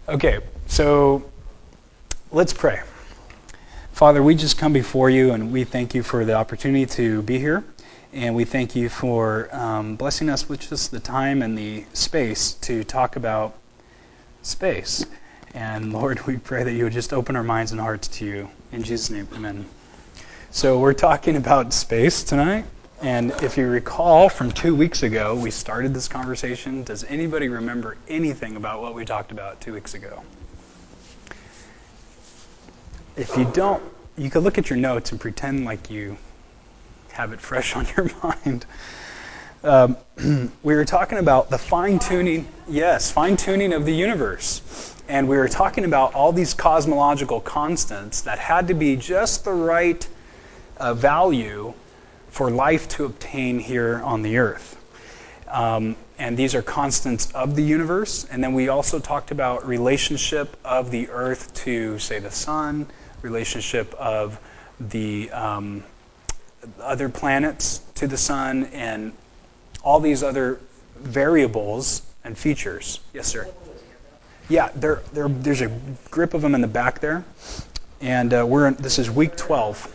Okay, so let's pray. Father, we just come before you and we thank you for the opportunity to be here. And we thank you for blessing us with just the time and the space to talk about space. And Lord, we pray that you would just open our minds and hearts to you. In Jesus' name, amen. So we're talking about space tonight. And if you recall from 2 weeks ago, we started this conversation. Does anybody remember anything about what we talked about 2 weeks ago? If you don't, you could look at your notes and pretend like you have it fresh on your mind. We were talking about the fine-tuning of the universe. And we were talking about all these cosmological constants that had to be just the right value for life to obtain here on the earth. And these are constants of the universe. And then we also talked about relationship of the earth to, say, the sun, relationship of the other planets to the sun, and all these other variables and features. Yes, sir? Yeah, there's a grip of them in the back there. And this is week 12.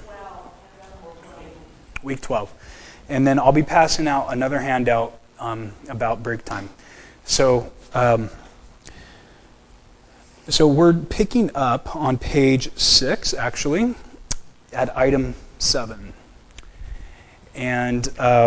Week 12. And then I'll be passing out another handout about break time. So we're picking up on page 6, actually, at item 7. And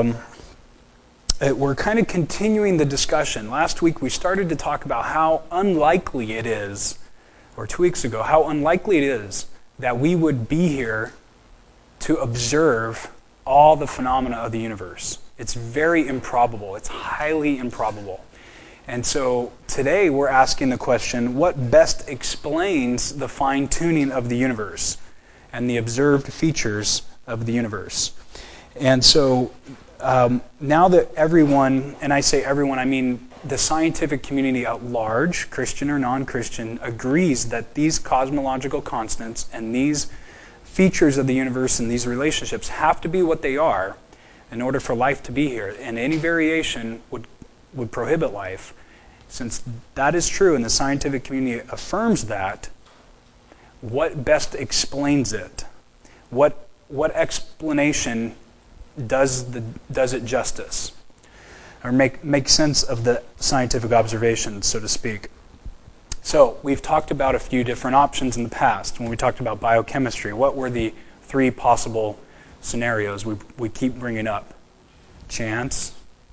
we're kind of continuing the discussion. Last week we started to talk about how unlikely it is, or 2 weeks ago, how unlikely it is that we would be here to observe all the phenomena of the universe. It's very improbable. It's highly improbable. And so today we're asking the question, what best explains the fine-tuning of the universe and the observed features of the universe? And so now that everyone, and I say everyone, I mean the scientific community at large, Christian or non-Christian, agrees that these cosmological constants and these features of the universe and these relationships have to be what they are in order for life to be here. And any variation would prohibit life. Since that is true and the scientific community affirms that, what best explains it? What explanation does it justice? Or make sense of the scientific observations, so to speak? So we've talked about a few different options in the past. When we talked about biochemistry, what were the 3 possible scenarios we keep bringing up? Chance.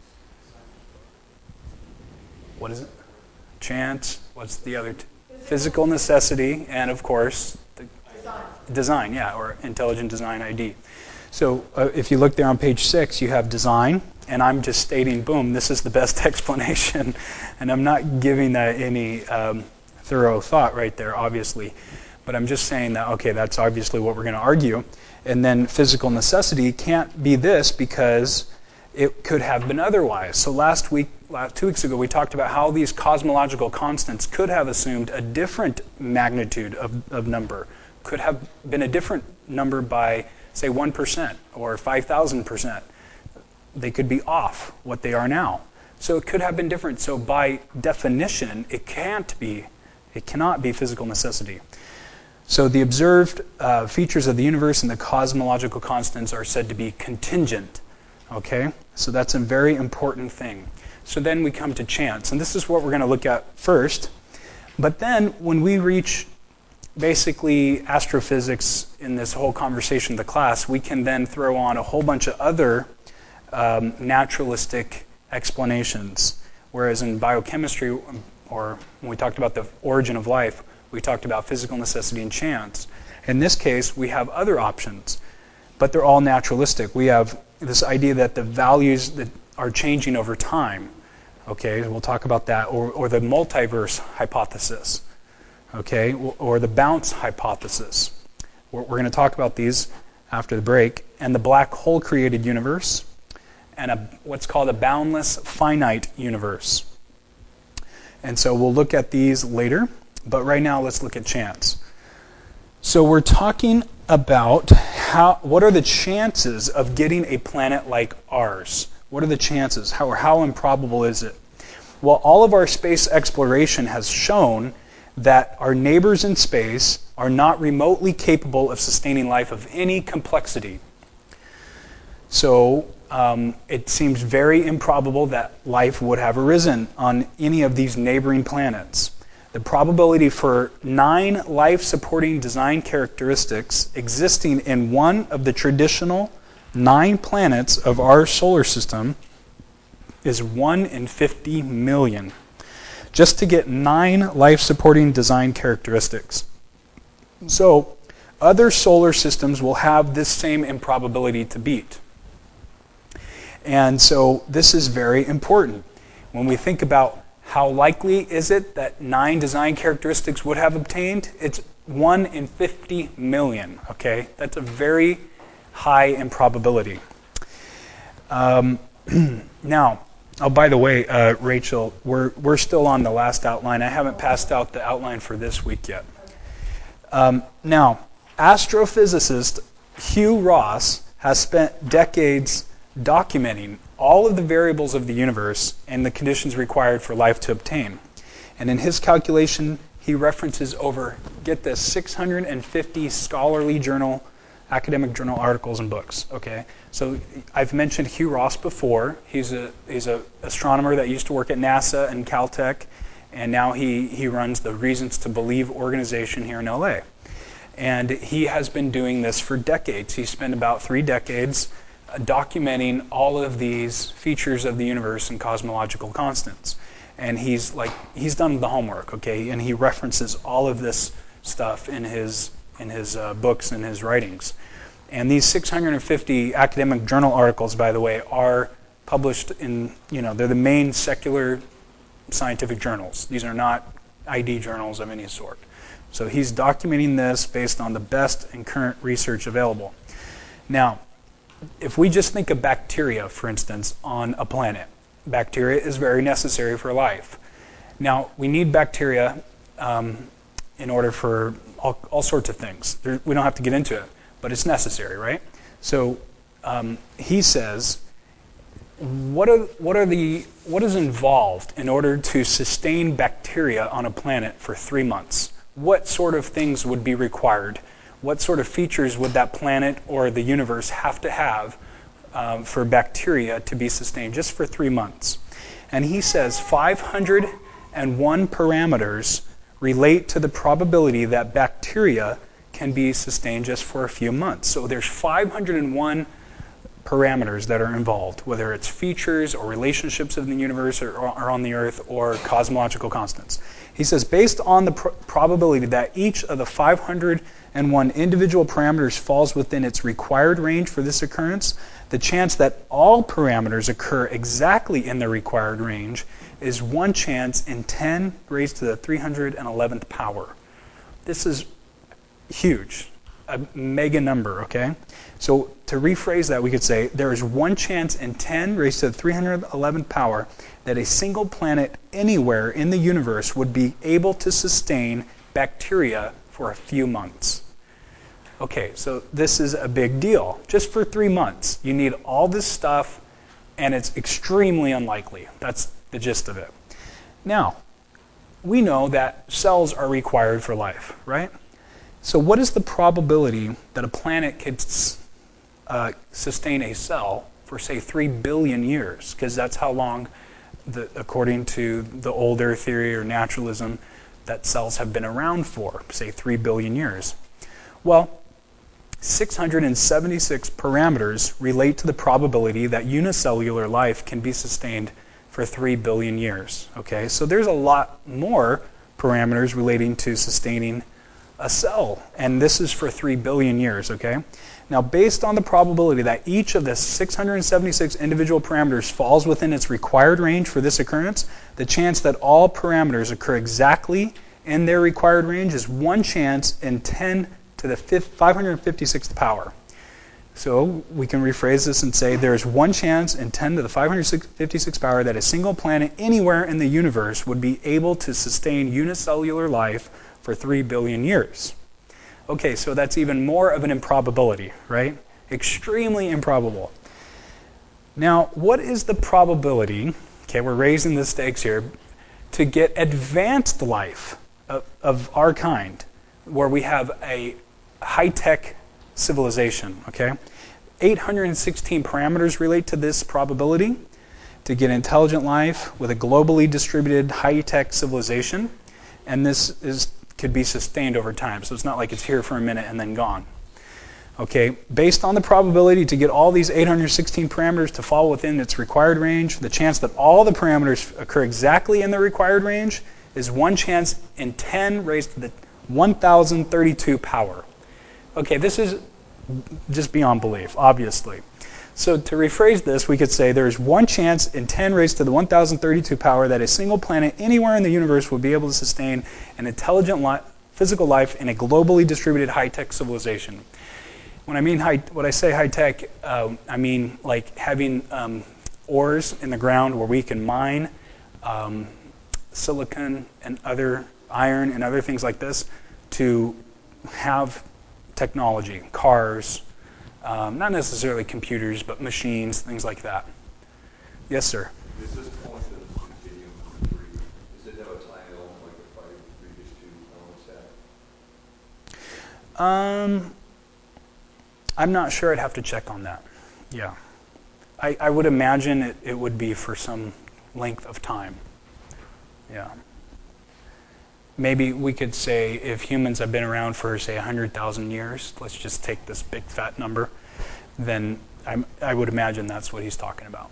What is it? Chance. What's the other? Physical necessity. And, of course, design, or intelligent design ID. So if you look there on page 6, you have design. And I'm just stating, boom, this is the best explanation. And I'm not giving that any thorough thought right there, obviously. But I'm just saying that, okay, that's obviously what we're going to argue. And then physical necessity can't be this because it could have been otherwise. So 2 weeks ago, we talked about how these cosmological constants could have assumed a different magnitude of number. Could have been a different number by, say, 1% or 5,000%. They could be off what they are now. So it could have been different. So by definition, it cannot be physical necessity. So the observed features of the universe and the cosmological constants are said to be contingent. Okay? So that's a very important thing. So then we come to chance. And this is what we're going to look at first. But then when we reach basically astrophysics in this whole conversation of the class, we can then throw on a whole bunch of other naturalistic explanations. Whereas in biochemistry, or when we talked about the origin of life, we talked about physical necessity and chance. In this case, we have other options, but they're all naturalistic. We have this idea that the values that are changing over time, okay, we'll talk about that, or the multiverse hypothesis, okay, or the bounce hypothesis. We're going to talk about these after the break, and the black hole created universe, and what's called a boundless finite universe. And so we'll look at these later, but right now let's look at chance. So we're talking about what are the chances of getting a planet like ours? What are the chances? How improbable is it? Well, all of our space exploration has shown that our neighbors in space are not remotely capable of sustaining life of any complexity. So it seems very improbable that life would have arisen on any of these neighboring planets. The probability for 9 life-supporting design characteristics existing in one of the traditional 9 planets of our solar system is 1 in 50 million. Just to get 9 life-supporting design characteristics. So, other solar systems will have this same improbability to beat. And so, this is very important. When we think about how likely is it that 9 design characteristics would have obtained, it's 1 in 50 million, okay? That's a very high improbability. Now, oh, by the way, Rachel, we're still on the last outline. I haven't passed out the outline for this week yet. Now, astrophysicist Hugh Ross has spent decades documenting all of the variables of the universe and the conditions required for life to obtain. And in his calculation, he references over, get this, 650 scholarly academic journal articles and books. Okay, so I've mentioned Hugh Ross before. He's a astronomer that used to work at NASA and Caltech, and now he runs the Reasons to Believe organization here in LA. And he has been doing this for decades. He spent about 3 decades documenting all of these features of the universe and cosmological constants. And he's done the homework, okay? And he references all of this stuff in his books and his writings. And these 650 academic journal articles, by the way, are published in, they're the main secular scientific journals. These are not ID journals of any sort. So he's documenting this based on the best and current research available. Now, if we just think of bacteria, for instance, on a planet, bacteria is very necessary for life. Now, we need bacteria in order for all sorts of things. We don't have to get into it, but it's necessary, right? So he says, what is involved in order to sustain bacteria on a planet for 3 months? What sort of things would be required? What sort of features would that planet or the universe have to have for bacteria to be sustained just for 3 months? And he says 501 parameters relate to the probability that bacteria can be sustained just for a few months. So there's 501 parameters that are involved, whether it's features or relationships of the universe or on the Earth or cosmological constants. He says based on the probability that each of the 501 individual parameters falls within its required range for this occurrence, the chance that all parameters occur exactly in the required range is 1 chance in 10 raised to the 311th power. This is huge, a mega number, okay? So to rephrase that, we could say there is 1 chance in 10 raised to the 311th power that a single planet anywhere in the universe would be able to sustain bacteria for a few months. Okay, so this is a big deal. Just for 3 months, you need all this stuff, and it's extremely unlikely. That's the gist of it. Now, we know that cells are required for life, right? So what is the probability that a planet could sustain a cell for, say, 3 billion years? Because that's how long, according to the older theory or naturalism, that cells have been around for, say, 3 billion years. Well, 676 parameters relate to the probability that unicellular life can be sustained for 3 billion years. Okay, so there's a lot more parameters relating to sustaining a cell, and this is for 3 billion years. Okay, now based on the probability that each of the 676 individual parameters falls within its required range for this occurrence, the chance that all parameters occur exactly in their required range is 1 chance in 10 to the 556th power. So we can rephrase this and say there is 1 chance in 10 to the 556th power that a single planet anywhere in the universe would be able to sustain unicellular life for 3 billion years. Okay, so that's even more of an improbability, right? Extremely improbable. Now, what is the probability, okay, we're raising the stakes here, to get advanced life of our kind, where we have a high-tech civilization, okay? 816 parameters relate to this probability to get intelligent life with a globally distributed high-tech civilization, and this could be sustained over time. So it's not like it's here for a minute and then gone. Okay, based on the probability to get all these 816 parameters to fall within its required range, the chance that all the parameters occur exactly in the required range is 1 chance in 10 raised to the 1032 power. Okay, this is just beyond belief, obviously. So to rephrase this, we could say there's 1 chance in 10 raised to the 1032 power that a single planet anywhere in the universe would be able to sustain an intelligent physical life in a globally distributed high-tech civilization. When I say high-tech, I mean like having ores in the ground where we can mine silicon and other iron and other things like this to have technology, cars, not necessarily computers, but machines, things like that. Yes, sir? Is this point of continuum number 3, does it have a time element like the 5 previous 2 elements had? I'm not sure. I'd have to check on that. Yeah. I would imagine it would be for some length of time. Yeah. Maybe we could say if humans have been around for, say, 100,000 years, let's just take this big fat number, then I would imagine that's what he's talking about.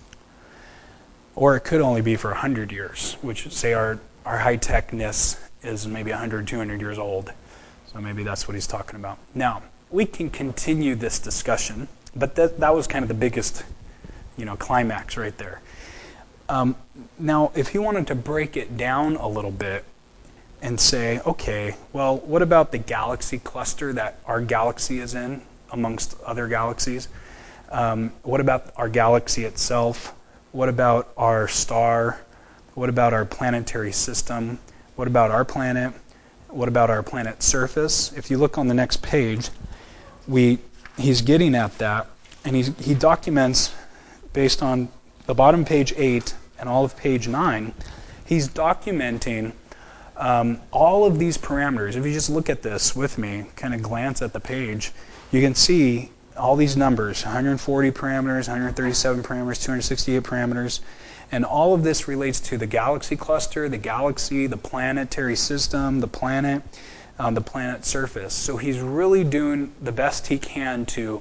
Or it could only be for 100 years, which, say, our high-techness is maybe 100, 200 years old. So maybe that's what he's talking about. Now, we can continue this discussion, but that was kind of the biggest, climax right there. Now, if you wanted to break it down a little bit and say, okay, well, what about the galaxy cluster that our galaxy is in amongst other galaxies? What about our galaxy itself? What about our star? What about our planetary system? What about our planet? What about our planet's surface? If you look on the next page, he's getting at that, and he documents based on the bottom page 8 and all of page 9. He's documenting all of these parameters. If you just look at this with me, kind of glance at the page, you can see all these numbers: 140 parameters, 137 parameters, 268 parameters, and all of this relates to the galaxy cluster, the galaxy, the planetary system, the planet, the planet's surface. So he's really doing the best he can to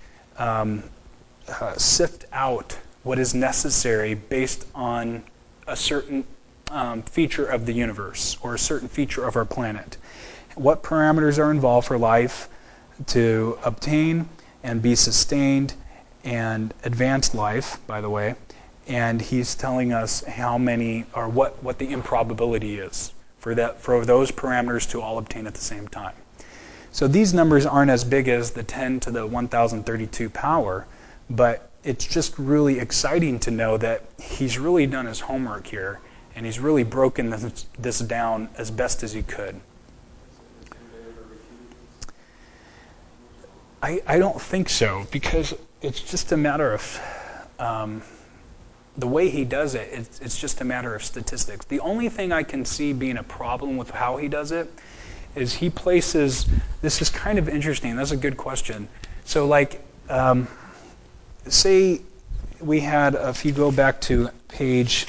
sift out what is necessary based on a certain feature of the universe or a certain feature of our planet. What parameters are involved for life to obtain and be sustained and advanced life, by the way, and he's telling us how many or what the improbability is for those parameters to all obtain at the same time. So these numbers aren't as big as the 10 to the 1032 power, but it's just really exciting to know that he's really done his homework here, and he's really broken this down as best as he could. I don't think so, because it's just a matter of the way he does it. It's just a matter of statistics. The only thing I can see being a problem with how he does it is he places, this is kind of interesting, that's a good question. So like, say we had, if you go back to page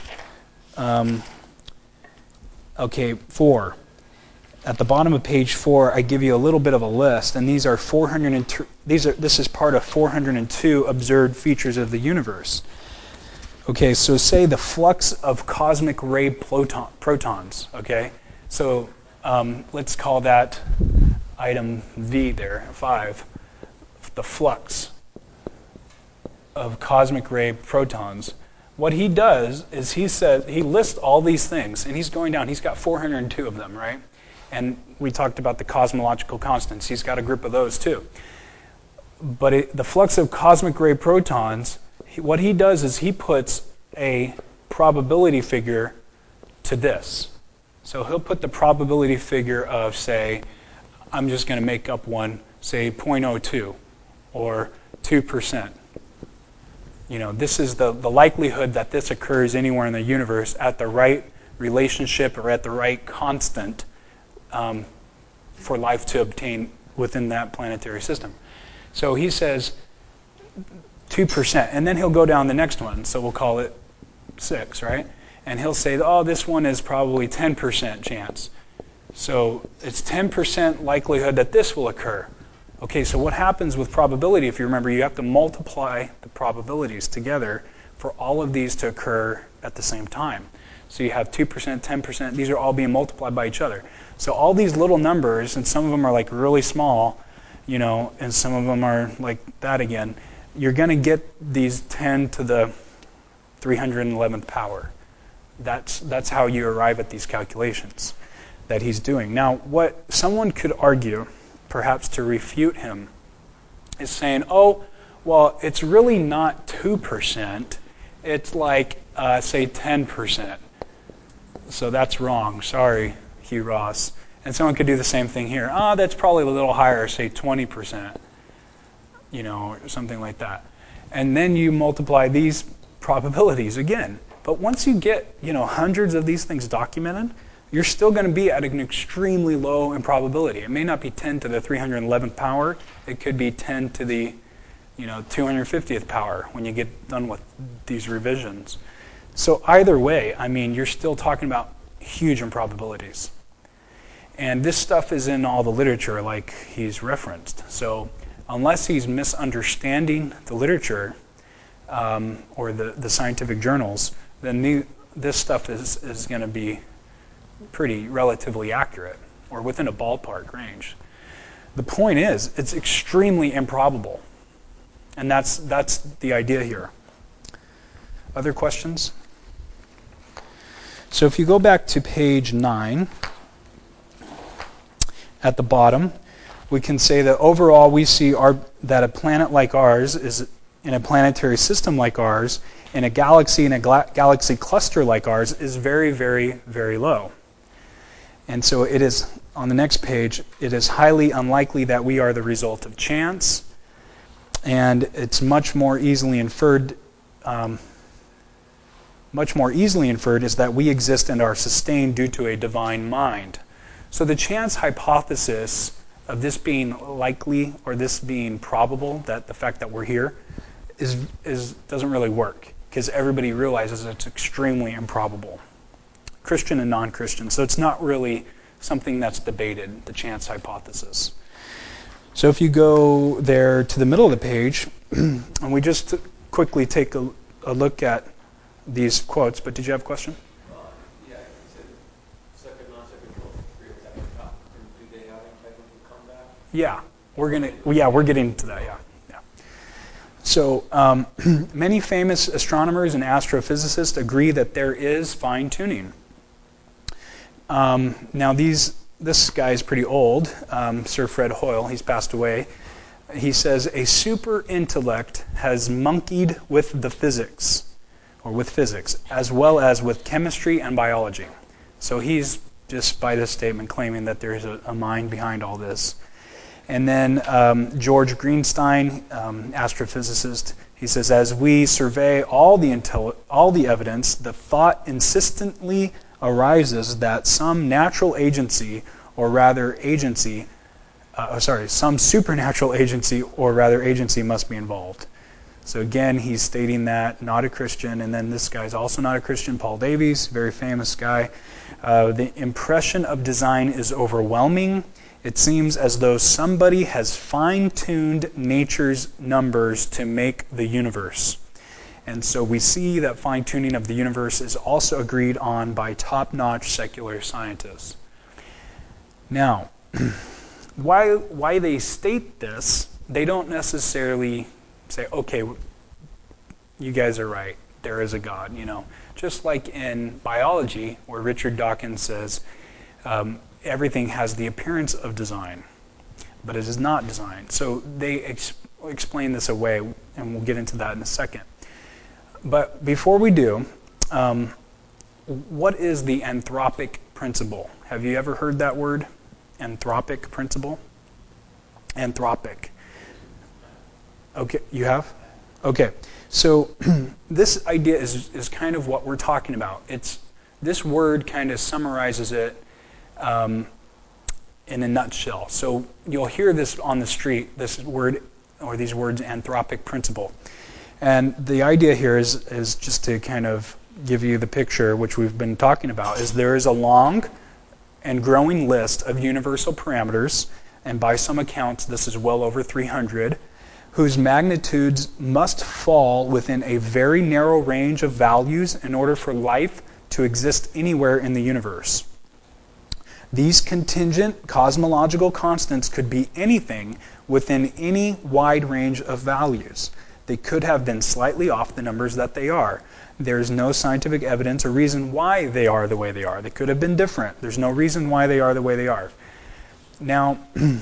4, at the bottom of page 4, I give you a little bit of a list, and these are 402. This is part of 402 observed features of the universe. Okay, so say the flux of cosmic ray protons. Okay, so let's call that item V there, 5. The flux of cosmic ray protons. What he does is he lists all these things, and he's going down. He's got 402 of them, right? And we talked about the cosmological constants. He's got a group of those too. But the flux of cosmic ray protons, what he does is he puts a probability figure to this. So he'll put the probability figure of, say, I'm just going to make up one, say 0.02 or 2%. This is the likelihood that this occurs anywhere in the universe at the right relationship or at the right constant for life to obtain within that planetary system. So he says 2%, and then he'll go down the next one, so we'll call it 6, right? And he'll say, oh, this one is probably 10% chance. So it's 10% likelihood that this will occur. Okay, so what happens with probability, if you remember, you have to multiply the probabilities together for all of these to occur at the same time. So you have 2%, 10%, these are all being multiplied by each other. So all these little numbers, and some of them are like really small, and some of them are like that again, you're going to get these 10 to the 311th power. That's how you arrive at these calculations that he's doing. Now, what someone could argue, perhaps to refute him, is saying, oh, well, it's really not 2%. It's like, say, 10%. So that's wrong. Sorry, Hugh Ross. And someone could do the same thing here. That's probably a little higher, say 20%, or something like that. And then you multiply these probabilities again. But once you get, hundreds of these things documented, you're still going to be at an extremely low improbability. It may not be 10 to the 311th power. It could be 10 to the 250th power when you get done with these revisions. So either way, you're still talking about huge improbabilities. And this stuff is in all the literature like he's referenced. So unless he's misunderstanding the literature or the scientific journals, then this stuff is going to be pretty relatively accurate or within a ballpark range. The point is, it's extremely improbable. And that's the idea here. Other questions? So if you go back to page 9, at the bottom, we can say that overall we see that a planet like ours is in a planetary system like ours, in a galaxy, in a galaxy cluster like ours, is very, very, very low. And so it is, on the next page, it is highly unlikely that we are the result of chance, and it's much more easily inferred is that we exist and are sustained due to a divine mind. So the chance hypothesis of this being likely or this being probable, that the fact that we're here, doesn't really work because everybody realizes it's extremely improbable, Christian and non-Christian. So it's not really something that's debated, the chance hypothesis. So if you go there to the middle of the page, and we just quickly take a look at these quotes, but did you have a question? Yeah, you said second, non-second, three at the top. And do they have any type of a comeback? Yeah, we're getting to that. Yeah. So many famous astronomers and astrophysicists agree that there is fine tuning. Now this guy is pretty old, Sir Fred Hoyle. He's passed away. He says a super intellect has monkeyed with the physics. Or with physics, as well as with chemistry and biology. So he's just by this statement claiming that there's a mind behind all this. And then George Greenstein, astrophysicist, he says, as we survey all the evidence, the thought insistently arises that some natural agency, or rather agency, some supernatural agency, or rather agency must be involved. So again, he's stating that, not a Christian. And then this guy's also not a Christian, Paul Davies, very famous guy. The impression of design is overwhelming. It seems as though somebody has fine-tuned nature's numbers to make the universe. And so we see that fine-tuning of the universe is also agreed on by top-notch secular scientists. Now, why they state this, they don't necessarily say, okay, you guys are right, there is a God, Just like in biology, where Richard Dawkins says, everything has the appearance of design, but it is not design. So they explain this away, and we'll get into that in a second. But before we do, what is the anthropic principle? Have you ever heard that word? Anthropic principle? Anthropic. Okay, you have? Okay, so this idea is kind of what we're talking about. This word kind of summarizes it in a nutshell. So you'll hear this on the street, this word or these words, anthropic principle. And the idea here is just to kind of give you the picture, which we've been talking about, is there is a long and growing list of universal parameters, and by some accounts this is well over 300, whose magnitudes must fall within a very narrow range of values in order for life to exist anywhere in the universe. These contingent cosmological constants could be anything within any wide range of values. They could have been slightly off the numbers that they are. There's no scientific evidence or reason why they are the way they are. They could have been different. There's no reason why they are the way they are. Now,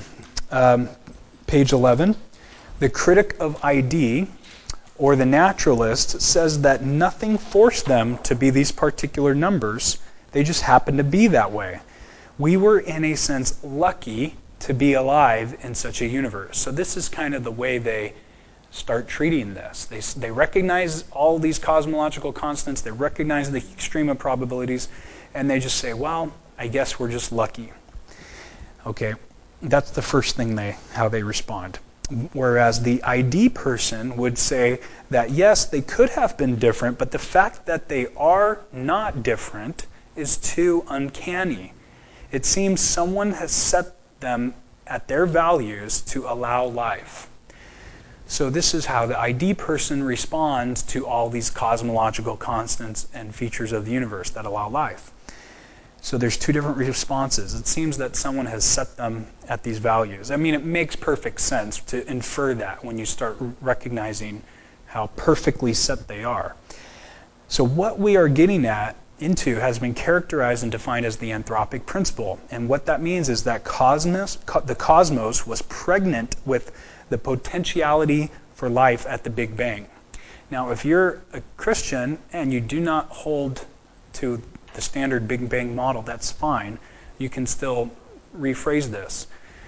page 11. The critic of ID, or the naturalist, says that nothing forced them to be these particular numbers. They just happened to be that way. We were, in a sense, lucky to be alive in such a universe. So this is kind of the way they start treating this. They recognize all these cosmological constants, they recognize the extreme of probabilities, and they just say, well, I guess we're just lucky. Okay, that's the first thing how they respond. Whereas the ID person would say that yes, they could have been different, but the fact that they are not different is too uncanny. It seems someone has set them at their values to allow life. So this is how the ID person responds to all these cosmological constants and features of the universe that allow life. So there's two different responses. It seems that someone has set them at these values. I mean, it makes perfect sense to infer that when you start recognizing how perfectly set they are. So what we are getting into has been characterized and defined as the anthropic principle. And what that means is that the cosmos was pregnant with the potentiality for life at the Big Bang. Now, if you're a Christian and you do not hold to the standard Big Bang model, that's fine. You can still rephrase this.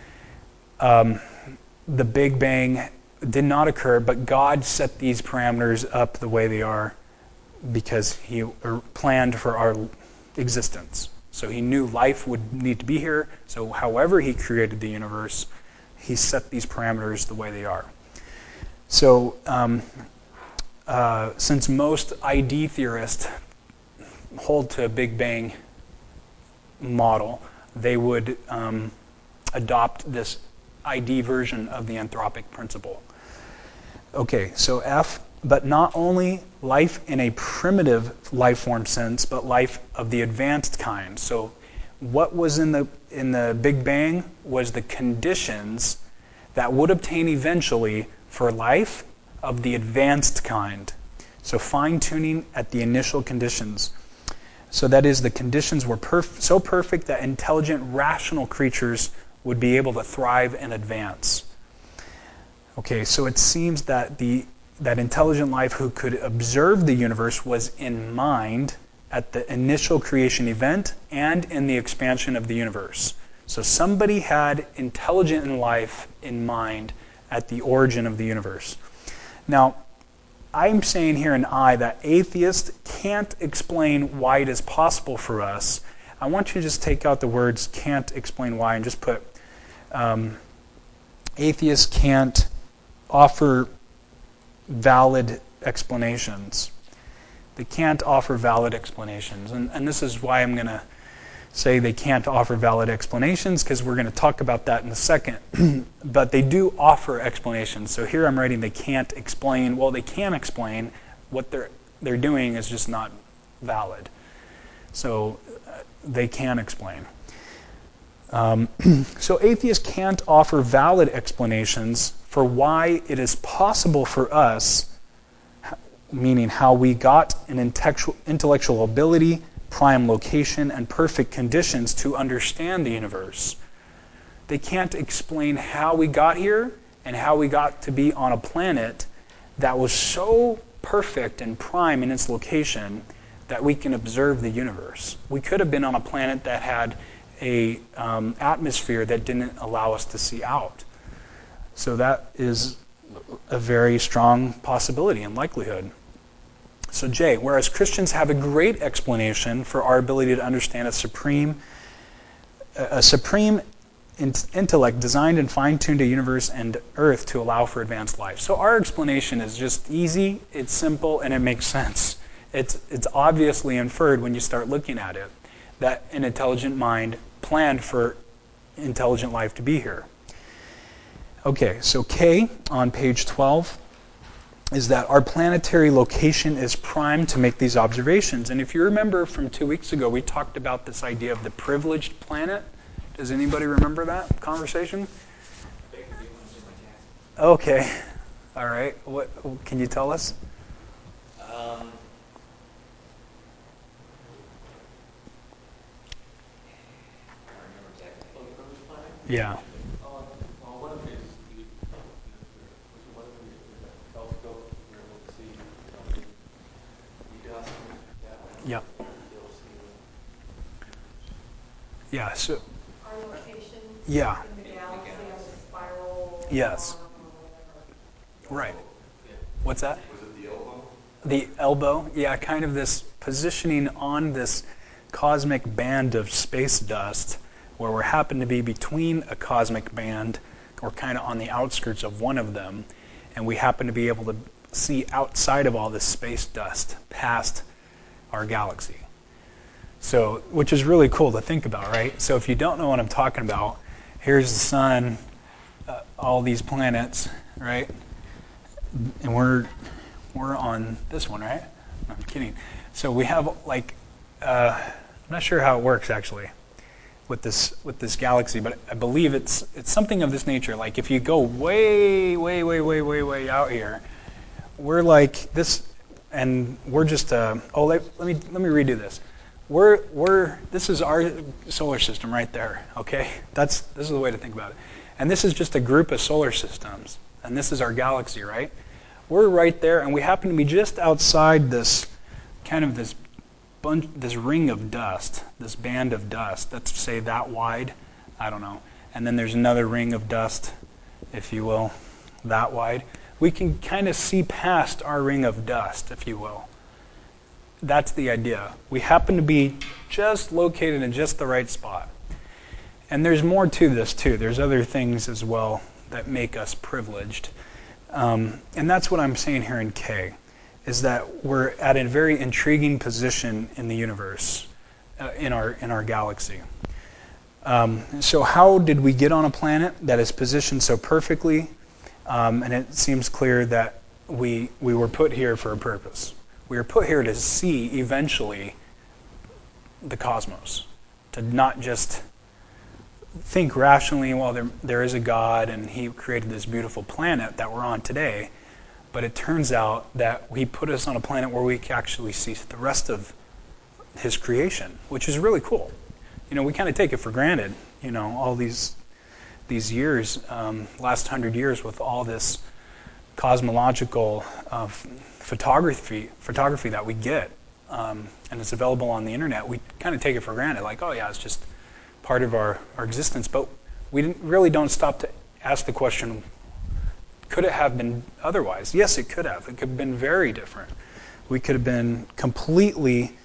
The Big Bang did not occur, but God set these parameters up the way they are because He planned for our existence. So He knew life would need to be here. So however He created the universe, He set these parameters the way they are. So since most ID theorists hold to a Big Bang model, they would adopt this ID version of the anthropic principle. Okay, so F, but not only life in a primitive life form sense, but life of the advanced kind. So what was in the Big Bang was the conditions that would obtain eventually for life of the advanced kind. So fine-tuning at the initial conditions. So that is, the conditions were so perfect that intelligent, rational creatures would be able to thrive and advance. Okay, so it seems that that intelligent life who could observe the universe was in mind at the initial creation event and in the expansion of the universe. So somebody had intelligent life in mind at the origin of the universe. Now, I'm saying here that atheists can't explain why it is possible for us. I want you to just take out the words can't explain why and just put atheists can't offer valid explanations. They can't offer valid explanations. And this is why I'm going to say they can't offer valid explanations, because we're going to talk about that in a second. But they do offer explanations. So here I'm writing they can't explain. Well, they can explain. What they're doing is just not valid. So they can explain. So atheists can't offer valid explanations for why it is possible for us, meaning how we got an intellectual ability, prime location, and perfect conditions to understand the universe. They can't explain how we got here and how we got to be on a planet that was so perfect and prime in its location that we can observe the universe. We could have been on a planet that had a atmosphere that didn't allow us to see out. So that is a very strong possibility and likelihood. So J, whereas Christians have a great explanation for our ability to understand a supreme intellect designed and fine-tuned a universe and Earth to allow for advanced life. So our explanation is just easy, it's simple, and it makes sense. It's obviously inferred when you start looking at it that an intelligent mind planned for intelligent life to be here. Okay, so K on page 12 is that our planetary location is primed to make these observations. And if you remember from 2 weeks ago, we talked about this idea of the privileged planet. Does anybody remember that conversation? Okay, all right. What can you tell us? Yeah. Well, one of the things you was one of them with a telescope, we were able to see the dust and things like that. Yeah. You'll see Yeah. So. Our location Yeah. in the galaxy on the spiral. Yes. Or whatever. Right. What's that? Was it the elbow? The elbow, yeah, kind of this positioning on this cosmic band of space dust where we happen to be between a cosmic band or kind of on the outskirts of one of them, and we happen to be able to see outside of all this space dust past our galaxy. So, which is really cool to think about, right? So if you don't know what I'm talking about, here's the sun, all these planets, right? And we're on this one, right? No, I'm kidding. So we have I'm not sure how it works actually with this galaxy, but I believe it's something of this nature. Like if you go way out here, we're like this, and we're just let me redo this. This is our solar system right there. Okay, this is the way to think about it. And this is just a group of solar systems, and this is our galaxy, right? We're right there, and we happen to be just outside this kind of this ring of dust, this band of dust that's, say, that wide. I don't know. And then there's another ring of dust, if you will, that wide. We can kind of see past our ring of dust, if you will. That's the idea. We happen to be just located in just the right spot. And there's more to this, too. There's other things as well that make us privileged. And that's what I'm saying here in K, is that we're at a very intriguing position in the universe, in our galaxy. So how did we get on a planet that is positioned so perfectly? And it seems clear that we were put here for a purpose. We were put here to see, eventually, the cosmos. To not just think rationally, well, there is a God, and He created this beautiful planet that we're on today. But it turns out that He put us on a planet where we can actually see the rest of His creation, which is really cool. You know, we kind of take it for granted, you know, all these years, last 100 years with all this cosmological photography that we get, and it's available on the internet. We kind of take it for granted, like, oh yeah, it's just part of our existence. But we really don't stop to ask the question, could it have been otherwise? Yes, it could have. It could have been very different. We could have been completely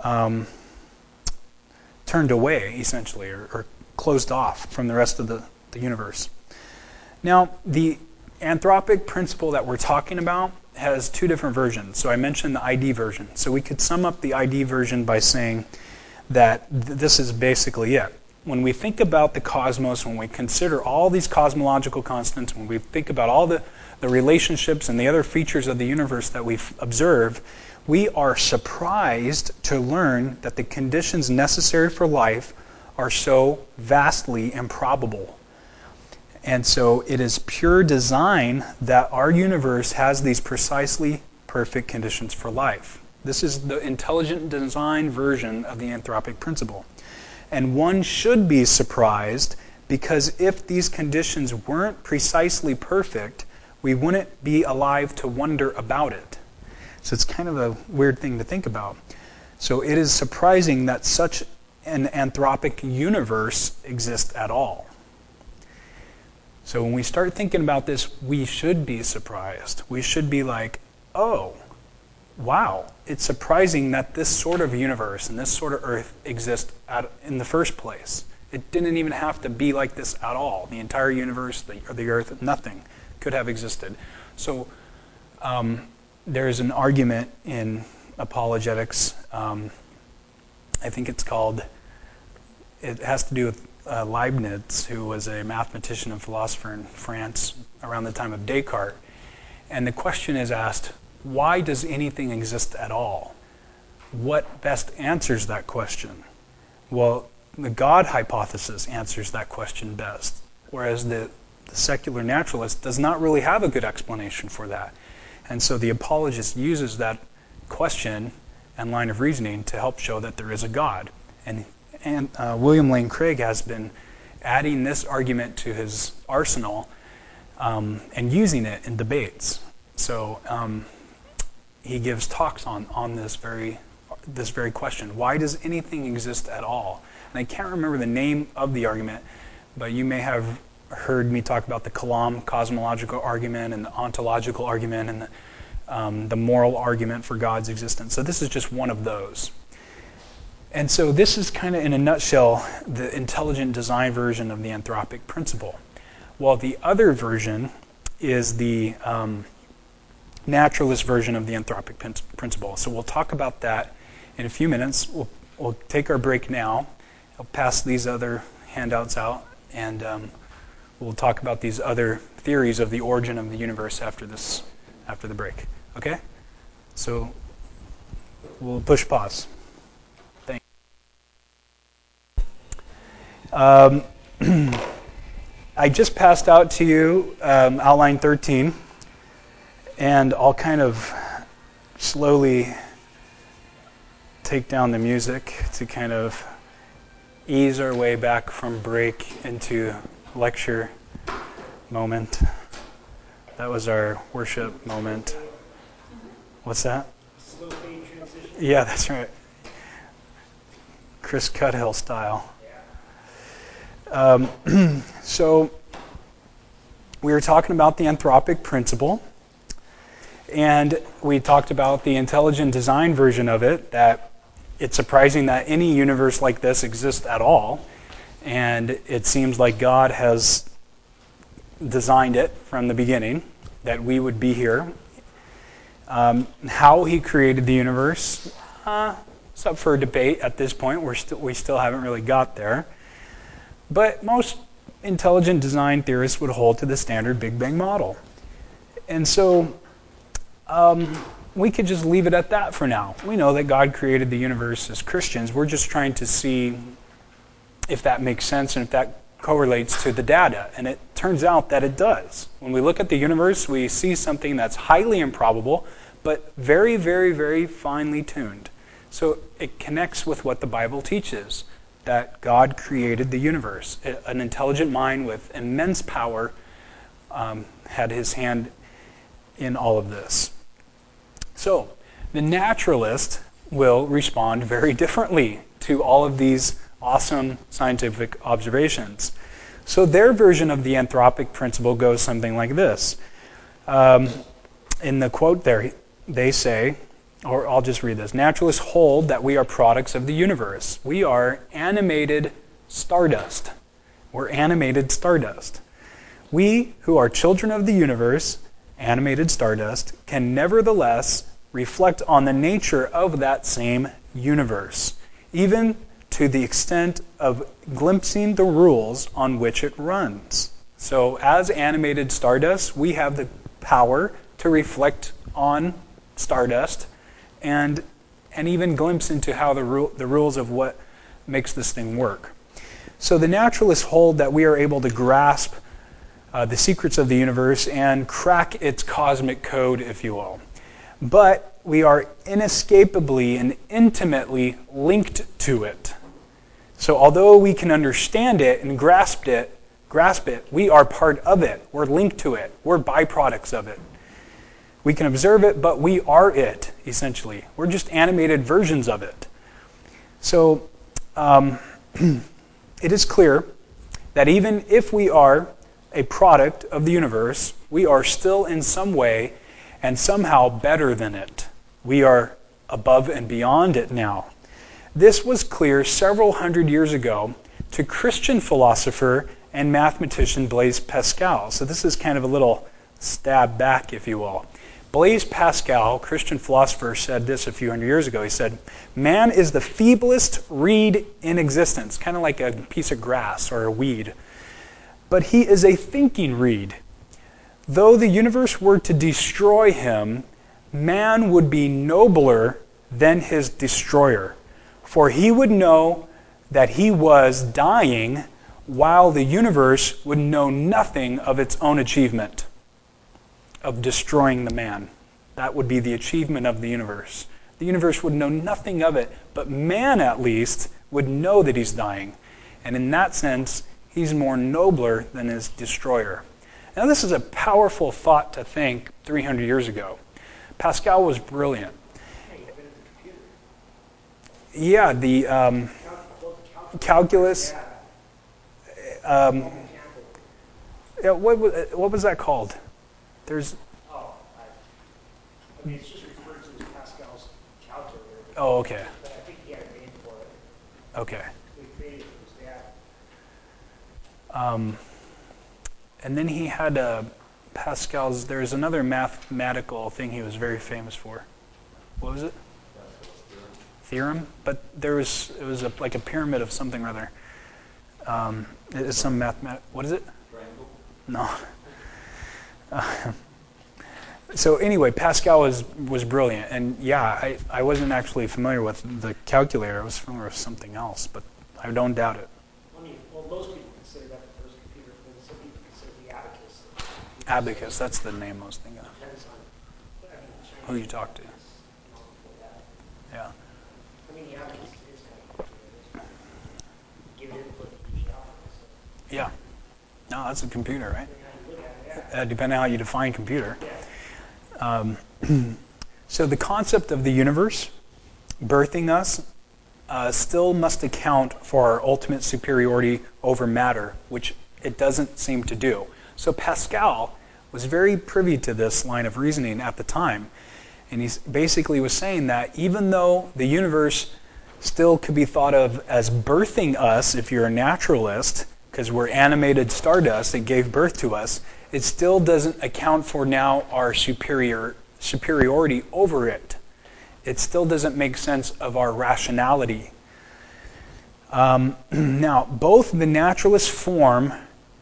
turned away, essentially, or closed off from the rest of the universe. Now, the anthropic principle that we're talking about has two different versions. So I mentioned the ID version. So we could sum up the ID version by saying that this is basically it. When we think about the cosmos, when we consider all these cosmological constants, when we think about all the relationships and the other features of the universe that we observe, we are surprised to learn that the conditions necessary for life are so vastly improbable. And so it is pure design that our universe has these precisely perfect conditions for life. This is the intelligent design version of the anthropic principle. And one should be surprised, because if these conditions weren't precisely perfect, we wouldn't be alive to wonder about it. So it's kind of a weird thing to think about. So it is surprising that such an anthropic universe exists at all. So when we start thinking about this, we should be surprised. We should be like, oh, wow, it's surprising that this sort of universe and this sort of Earth exists in the first place. It didn't even have to be like this at all. The entire universe, the earth, nothing could have existed. So there's an argument in apologetics. I think it has to do with Leibniz, who was a mathematician and philosopher in France around the time of Descartes. And the question is asked, why does anything exist at all? What best answers that question? Well, the God hypothesis answers that question best, whereas the secular naturalist does not really have a good explanation for that. And so the apologist uses that question and line of reasoning to help show that there is a God. And William Lane Craig has been adding this argument to his arsenal and using it in debates. So he gives talks on this very question. Why does anything exist at all? And I can't remember the name of the argument, but you may have heard me talk about the Kalam cosmological argument and the ontological argument and the moral argument for God's existence. So this is just one of those. And so this is kind of, in a nutshell, the intelligent design version of the anthropic principle. While the other version is the naturalist version of the anthropic principle. So we'll talk about that in a few minutes. We'll take our break now. I'll pass these other handouts out, and we'll talk about these other theories of the origin of the universe after the break. Okay? So we'll push pause. Thank you. I just passed out to you outline 13, and I'll kind of slowly take down the music to kind of ease our way back from break into lecture moment. That was our worship moment. What's that? Slow fade transition. Yeah, that's right. Chris Cudhill style. So we were talking about the anthropic principle, and we talked about the intelligent design version of it, that it's surprising that any universe like this exists at all, and it seems like God has designed it from the beginning, that we would be here. How he created the universe, it's up for debate at this point. We still haven't really got there. But most intelligent design theorists would hold to the standard Big Bang model. And so we could just leave it at that for now. We know that God created the universe as Christians. We're just trying to see if that makes sense and if that correlates to the data. And it turns out that it does. When we look at the universe, we see something that's highly improbable, but very, very, very finely tuned. So it connects with what the Bible teaches, that God created the universe. An intelligent mind with immense power had his hand in all of this. So the naturalist will respond very differently to all of these awesome scientific observations. So their version of the anthropic principle goes something like this. In the quote there, they say, or I'll just read this. Naturalists hold that we are products of the universe. We are animated stardust. We're animated stardust. We, who are children of the universe, animated stardust, can nevertheless reflect on the nature of that same universe, even to the extent of glimpsing the rules on which it runs. So as animated stardust, we have the power to reflect on stardust and even glimpse into how the rules of what makes this thing work. So the naturalists hold that we are able to grasp the secrets of the universe and crack its cosmic code, if you will. But we are inescapably and intimately linked to it. So although we can understand it and grasp it, we are part of it. We're linked to it. We're byproducts of it. We can observe it, but we are it, essentially. We're just animated versions of it. So it is clear that even if we are a product of the universe, we are still in some way and somehow better than it. We are above and beyond it now. This was clear several hundred years ago to Christian philosopher and mathematician Blaise Pascal. So this is kind of a little stab back, if you will. Blaise Pascal, Christian philosopher, said this a few hundred years ago. He said, "Man is the feeblest reed in existence," kind of like a piece of grass or a weed. "But he is a thinking reed. Though the universe were to destroy him, man would be nobler than his destroyer, for he would know that he was dying, while the universe would know nothing of its own achievement of destroying the man." That would be the achievement of the universe. The universe would know nothing of it, but man at least would know that he's dying. And in that sense, he's more nobler than his destroyer. Now this is a powerful thought to think 300 years ago. Pascal was brilliant. Yeah, the calculus. Yeah, what was that called? There's. I mean, it's just referred to as Pascal's calculator. Oh, okay. But I think he had a name for it. Okay. We created it for his dad. And then he had Pascal's. There's another mathematical thing he was very famous for. What was it? Theorem. But it was like a pyramid of something or other. It is some mathematical. What is it? Triangle? No. So anyway, Pascal was brilliant, and yeah, I wasn't actually familiar with the calculator. I was familiar with something else, but I don't doubt it. I mean, well, most people consider that the first computer, but some people consider the abacus. Abacus, that's the name I was thinking of. Depends on, I mean, Who you talk to. Yeah. I mean, the abacus is kind of computer. Give it input, it gives you output. So. Yeah. No, that's a computer, right? Depending on how you look at it, yeah. Depending on how you define computer. Yeah. So the concept of the universe birthing us still must account for our ultimate superiority over matter, which it doesn't seem to do. So Pascal was very privy to this line of reasoning at the time. And he basically was saying that even though the universe still could be thought of as birthing us, if you're a naturalist, because we're animated stardust that gave birth to us, it still doesn't account for now our superiority over it. It still doesn't make sense of our rationality. Now, but the naturalists form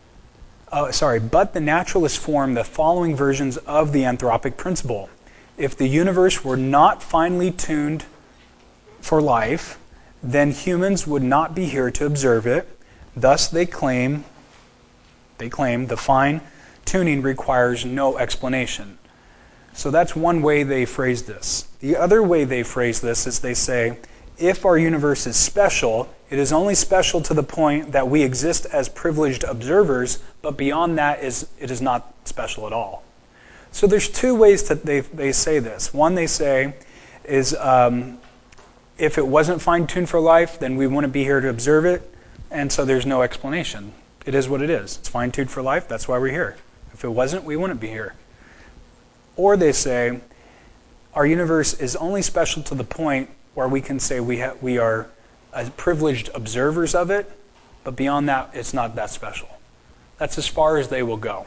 the following versions of the anthropic principle. If the universe were not finely tuned for life, then humans would not be here to observe it. Thus, they claim the fine tuning requires no explanation. So that's one way they phrase this. The other way they phrase this is they say, if our universe is special, it is only special to the point that we exist as privileged observers, but beyond that, it is not special at all. So there's two ways that they say this. One they say is, if it wasn't fine-tuned for life, then we wouldn't be here to observe it, and so there's no explanation. It is what it is. It's fine-tuned for life, that's why we're here. If it wasn't, we wouldn't be here. Or they say, our universe is only special to the point where we can say we are privileged observers of it, but beyond that, it's not that special. That's as far as they will go.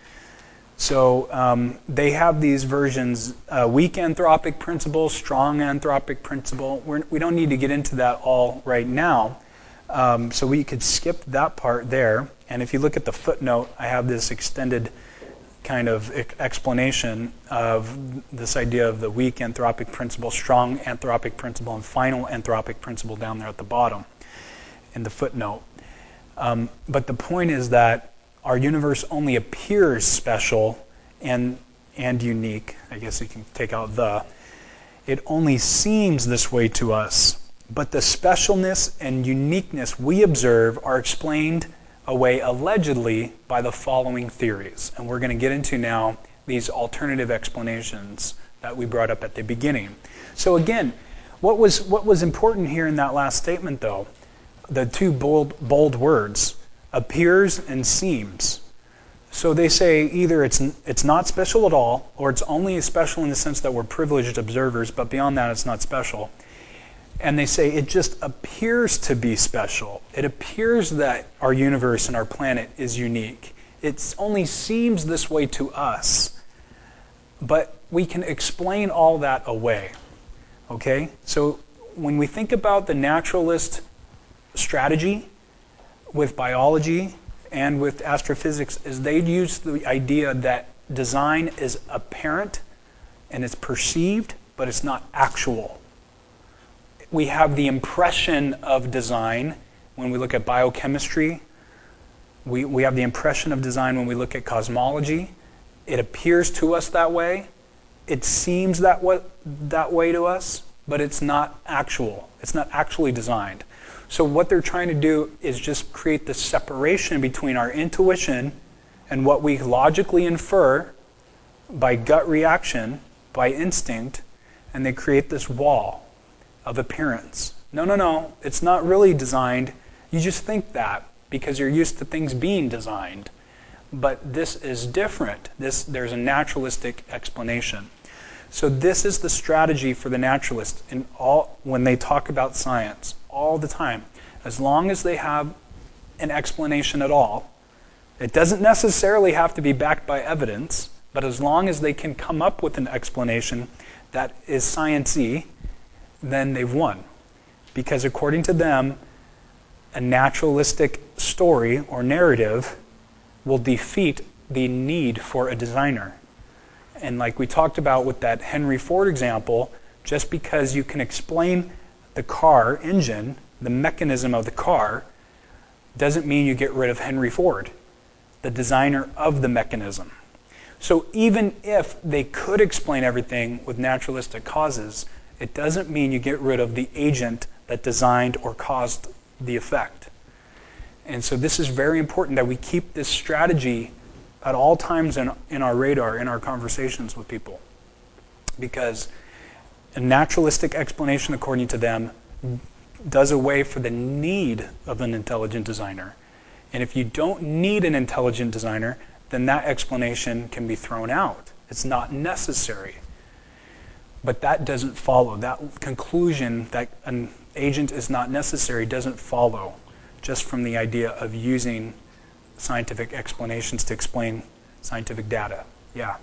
So they have these versions, weak anthropic principle, strong anthropic principle. We don't need to get into that all right now. So we could skip that part there. And if you look at the footnote, I have this extended kind of explanation of this idea of the weak anthropic principle, strong anthropic principle, and final anthropic principle down there at the bottom in the footnote. But the point is that our universe only appears special and unique. I guess you can take out the. It only seems this way to us. But the specialness and uniqueness we observe are explained away allegedly by the following theories. And we're going to get into now these alternative explanations that we brought up at the beginning. So again, what was important here in that last statement, though, the two bold words, appears and seems. So they say either it's not special at all, or it's only special in the sense that we're privileged observers, but beyond that it's not special. And they say it just appears to be special. It appears that our universe and our planet is unique. It only seems this way to us. But we can explain all that away. Okay? So when we think about the naturalist strategy with biology and with astrophysics, is they'd use the idea that design is apparent and it's perceived, but it's not actual. We have the impression of design when we look at biochemistry. We have the impression of design when we look at cosmology. It appears to us that way. It seems that way to us, but it's not actual. It's not actually designed. So what they're trying to do is just create this separation between our intuition and what we logically infer by gut reaction, by instinct, and they create this wall of appearance. No, it's not really designed. You just think that because you're used to things being designed. But this is different. There's a naturalistic explanation. So this is the strategy for the naturalist when they talk about science all the time. As long as they have an explanation at all, it doesn't necessarily have to be backed by evidence, but as long as they can come up with an explanation that is science-y, then they've won. Because according to them, a naturalistic story or narrative will defeat the need for a designer. And like we talked about with that Henry Ford example, just because you can explain the car engine, the mechanism of the car, doesn't mean you get rid of Henry Ford, the designer of the mechanism. So even if they could explain everything with naturalistic causes, it doesn't mean you get rid of the agent that designed or caused the effect. And so this is very important that we keep this strategy at all times in our radar, in our conversations with people. Because a naturalistic explanation, according to them, does away for the need of an intelligent designer. And if you don't need an intelligent designer, then that explanation can be thrown out. It's not necessary. But that doesn't follow. That conclusion that an agent is not necessary doesn't follow just from the idea of using scientific explanations to explain scientific data. Yeah.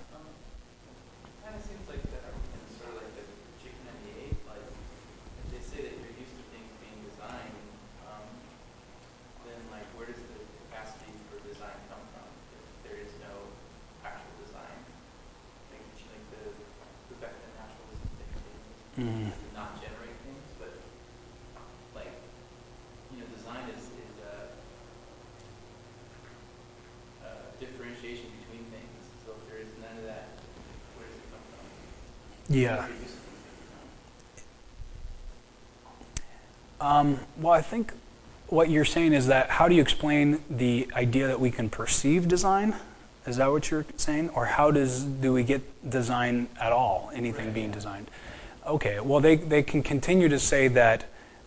Kind of seems like that argument is sort of like the chicken and the egg. Like, if they say that you're used to things being designed, then like where does the capacity for design come from if there is no actual design? Like goes back to the naturalistic thing again. Does it not generate things? But like, design is differentiation between things. So if there is none of that, where does it come from? Yeah. If you're used to things being designed. Well, I think what you're saying is that how do you explain the idea that we can perceive design? Is that what you're saying? Or how do we get design at all, anything being designed? Okay, well, they can continue to say that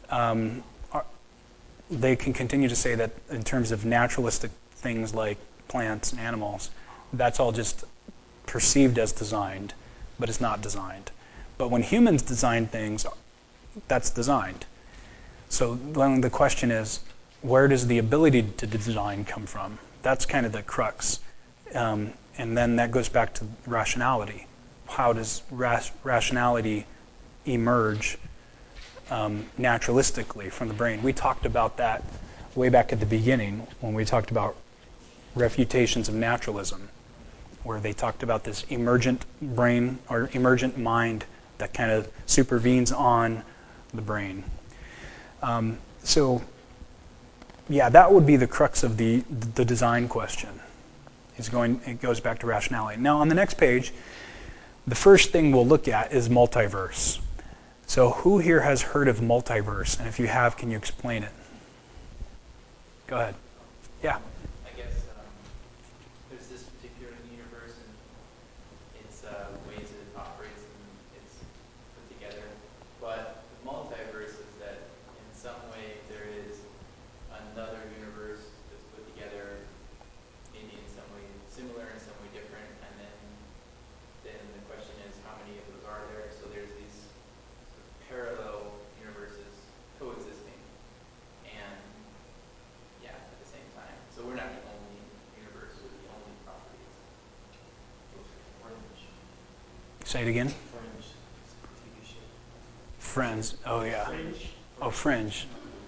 in terms of naturalistic things like plants and animals, that's all just perceived as designed, but it's not designed. But when humans design things, that's designed. So then the question is, where does the ability to design come from? That's kind of the crux. And then that goes back to rationality. How does rationality emerge naturalistically from the brain? We talked about that way back at the beginning when we talked about refutations of naturalism, where they talked about this emergent brain or emergent mind that kind of supervenes on the brain. So, yeah, that would be the crux of the design question. It goes back to rationality. Now, on the next page, the first thing we'll look at is multiverse. So, who here has heard of multiverse? And if you have, can you explain it? Go ahead. Yeah. I guess there's this particular universe and its ways it operates and it's put together. But the multiverse is that in some way there is another universe that's put together, maybe in some way similar, in some way different, and then the question is how many of those are there? So there's these sort of parallel universes Say it again. Fringe, TV show. Friends. Oh, yeah. Fringe. Oh, Fringe.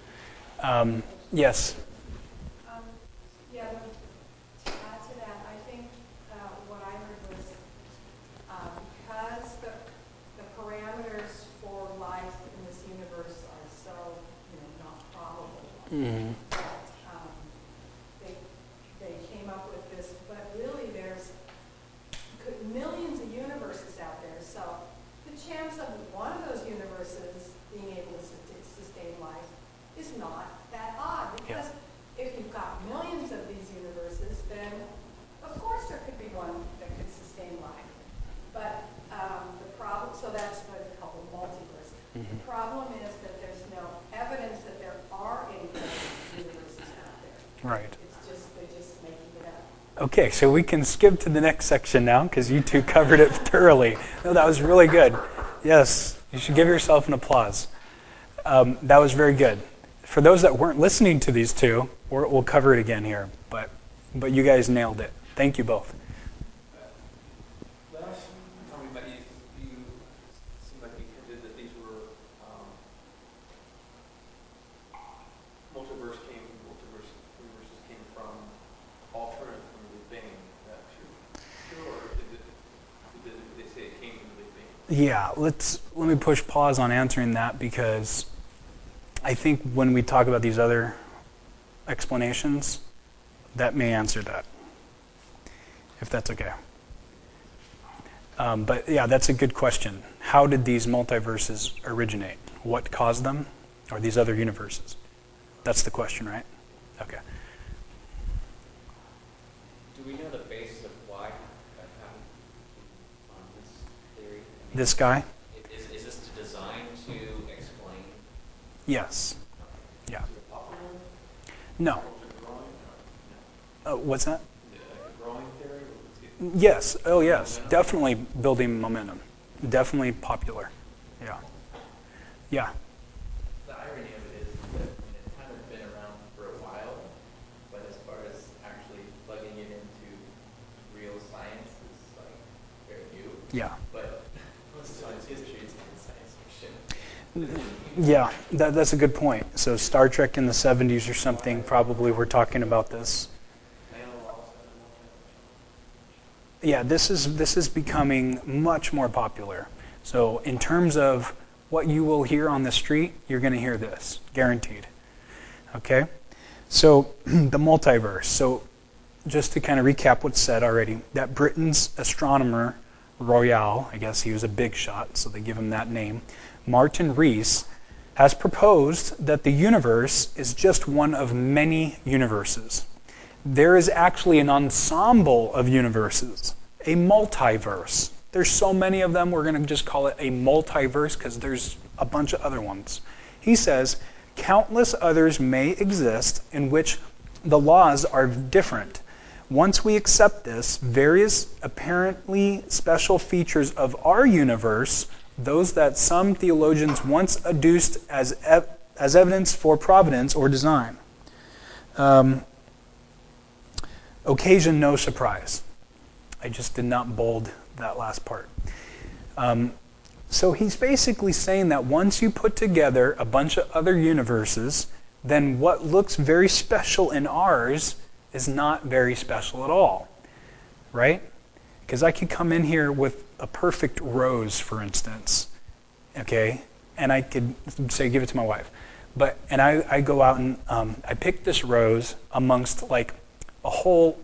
Yes. Um, yeah, to add to that, I think what I heard was because the parameters for life in this universe are so, not probable, that they they came up with this. But really, there's millions of universes out there, so the chance of one of those universes being able to sustain life is not that odd, because if you've got millions of these universes, then of course there could be one that could sustain life. But the problem, so that's what it's called the multiverse. The problem is that there's no evidence that there are any universes out there. Right. They're just making it up. Okay, so we can skip to the next section now because you two covered it thoroughly. No, that was really good. Yes, you should give yourself an applause. That was very good. For those that weren't listening to these two, we'll cover it again here, but you guys nailed it. Thank you both. Last time we met, you seemed like you hinted that these were multiverses came from alternate from the Big Bang. Is that true, or did they say it came from the Big Bang? Yeah, let me push pause on answering that, because I think when we talk about these other explanations, that may answer that, if that's okay. But yeah, that's a good question. How did these multiverses originate? What caused them? Or these other universes? That's the question, right? Okay. Do we know the basis of why that happened on his theory? I mean, This guy? Is this designed to explain? Yes. Okay. Yeah. Is it a popular one? No. Or is it growing? No. What's that? Is it like a growing theory? Or it's Yes. Oh, yes. Definitely building momentum. Definitely popular. Yeah. Yeah. The irony of it is that it's kind of been around for a while, but as far as actually plugging it into real science is like very new. Yeah. But most of its history is in science fiction. Yeah, that's a good point. So Star Trek in the 70s or something, probably we're talking about this. I know all of a sudden multiverse. Yeah, this is becoming much more popular. So in terms of what you will hear on the street, you're going to hear this, guaranteed. Okay? So the multiverse. So just to kind of recap what's said already, that Britain's astronomer Royal, I guess he was a big shot, so they give him that name, Martin Rees, has proposed that the universe is just one of many universes. There is actually an ensemble of universes, a multiverse. There's so many of them, we're going to just call it a multiverse because there's a bunch of other ones. He says, countless others may exist in which the laws are different. Once we accept this, various apparently special features of our universe, those that some theologians once adduced as evidence for providence or design, occasion no surprise. I just did not bold that last part. So he's basically saying that once you put together a bunch of other universes, then what looks very special in ours is not very special at all, right? Because I could come in here with a perfect rose, for instance, okay, and I could say, give it to my wife. And I go out and I pick this rose amongst like a whole,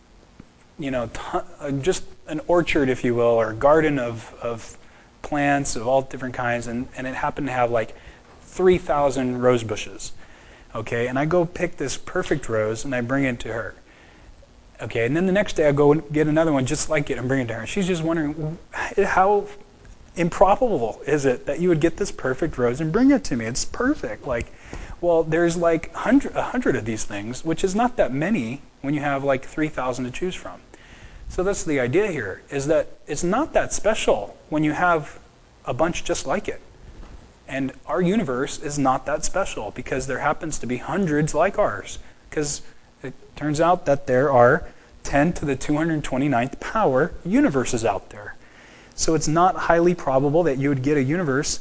just an orchard, if you will, or a garden of plants of all different kinds, and it happened to have like 3,000 rose bushes. Okay, and I go pick this perfect rose and I bring it to her. Okay, and then the next day I go and get another one just like it and bring it to her. She's just wondering, how improbable is it that you would get this perfect rose and bring it to me? It's perfect. Well, there's like 100 of these things, which is not that many when you have like 3,000 to choose from. So that's the idea here, is that it's not that special when you have a bunch just like it. And our universe is not that special because there happens to be hundreds like ours. Because it turns out that there are 10 to the 229th power universes out there. So it's not highly probable that you would get a universe.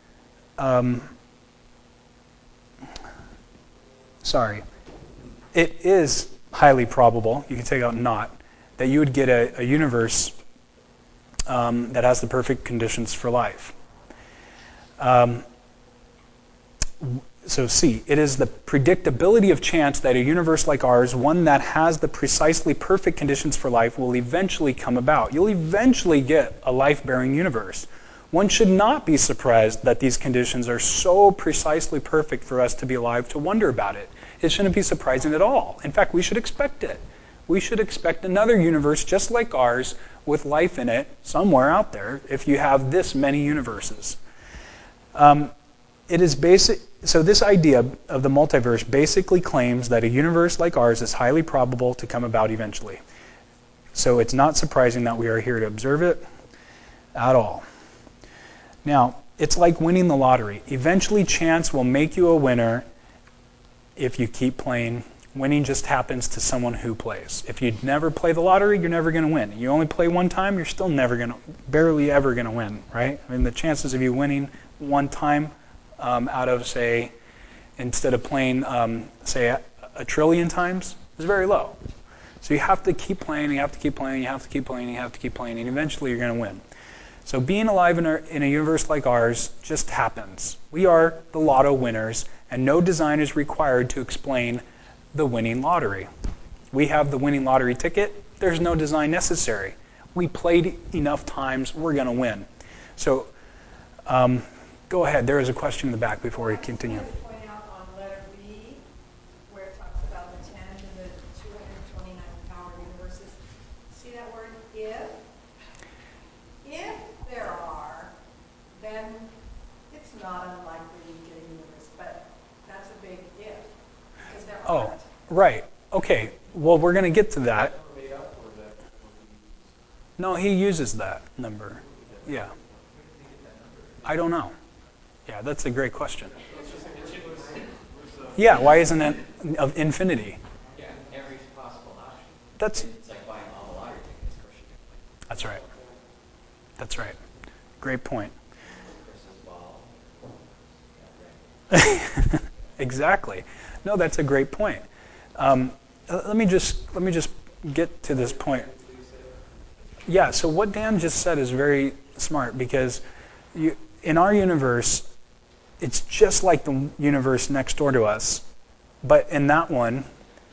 It is highly probable, you can take out not, that you would get a universe that has the perfect conditions for life. So C, it is the predictability of chance that a universe like ours, one that has the precisely perfect conditions for life, will eventually come about. You'll eventually get a life-bearing universe. One should not be surprised that these conditions are so precisely perfect for us to be alive to wonder about it. It shouldn't be surprising at all. In fact, we should expect it. We should expect another universe just like ours with life in it somewhere out there if you have this many universes. It is basic. So this idea of the multiverse basically claims that a universe like ours is highly probable to come about eventually. So it's not surprising that we are here to observe it at all. Now, it's like winning the lottery. Eventually, chance will make you a winner if you keep playing. Winning just happens to someone who plays. If you never play the lottery, you're never going to win. You only play one time, you're still barely ever going to win, right? I mean, the chances of you winning one time out of, say, instead of playing, say, a trillion times is very low. So you have to keep playing, you have to keep playing, you have to keep playing, you have to keep playing, and eventually you're going to win. So being alive in a universe like ours just happens. We are the lotto winners, and no design is required to explain the winning lottery. We have the winning lottery ticket. There's no design necessary. We played enough times, we're going to win. So go ahead. There is a question in the back before we continue. I just wanted to point out on letter B, where it talks about the 10 to the 229 power universes. See that word if? If there are, then it's not unlikely we get a universe. But that's a big if, because there aren't. Oh, right. Okay. Well, we're going to get to that. Made up, or is that what he No, he uses that number. Yeah. Where did they get that number? I don't know. Yeah, that's a great question. It's just like a chip was Yeah, why isn't it of infinity? Yeah, every possible option. That's It's like buying all the lottery tickets. Of course you can play. That's right. That's right. Great point. Chris's ball. Yeah, right. Exactly. No, that's a great point. Let me just get to this point. Yeah. So what Dan just said is very smart because in our universe, it's just like the universe next door to us, but in that one,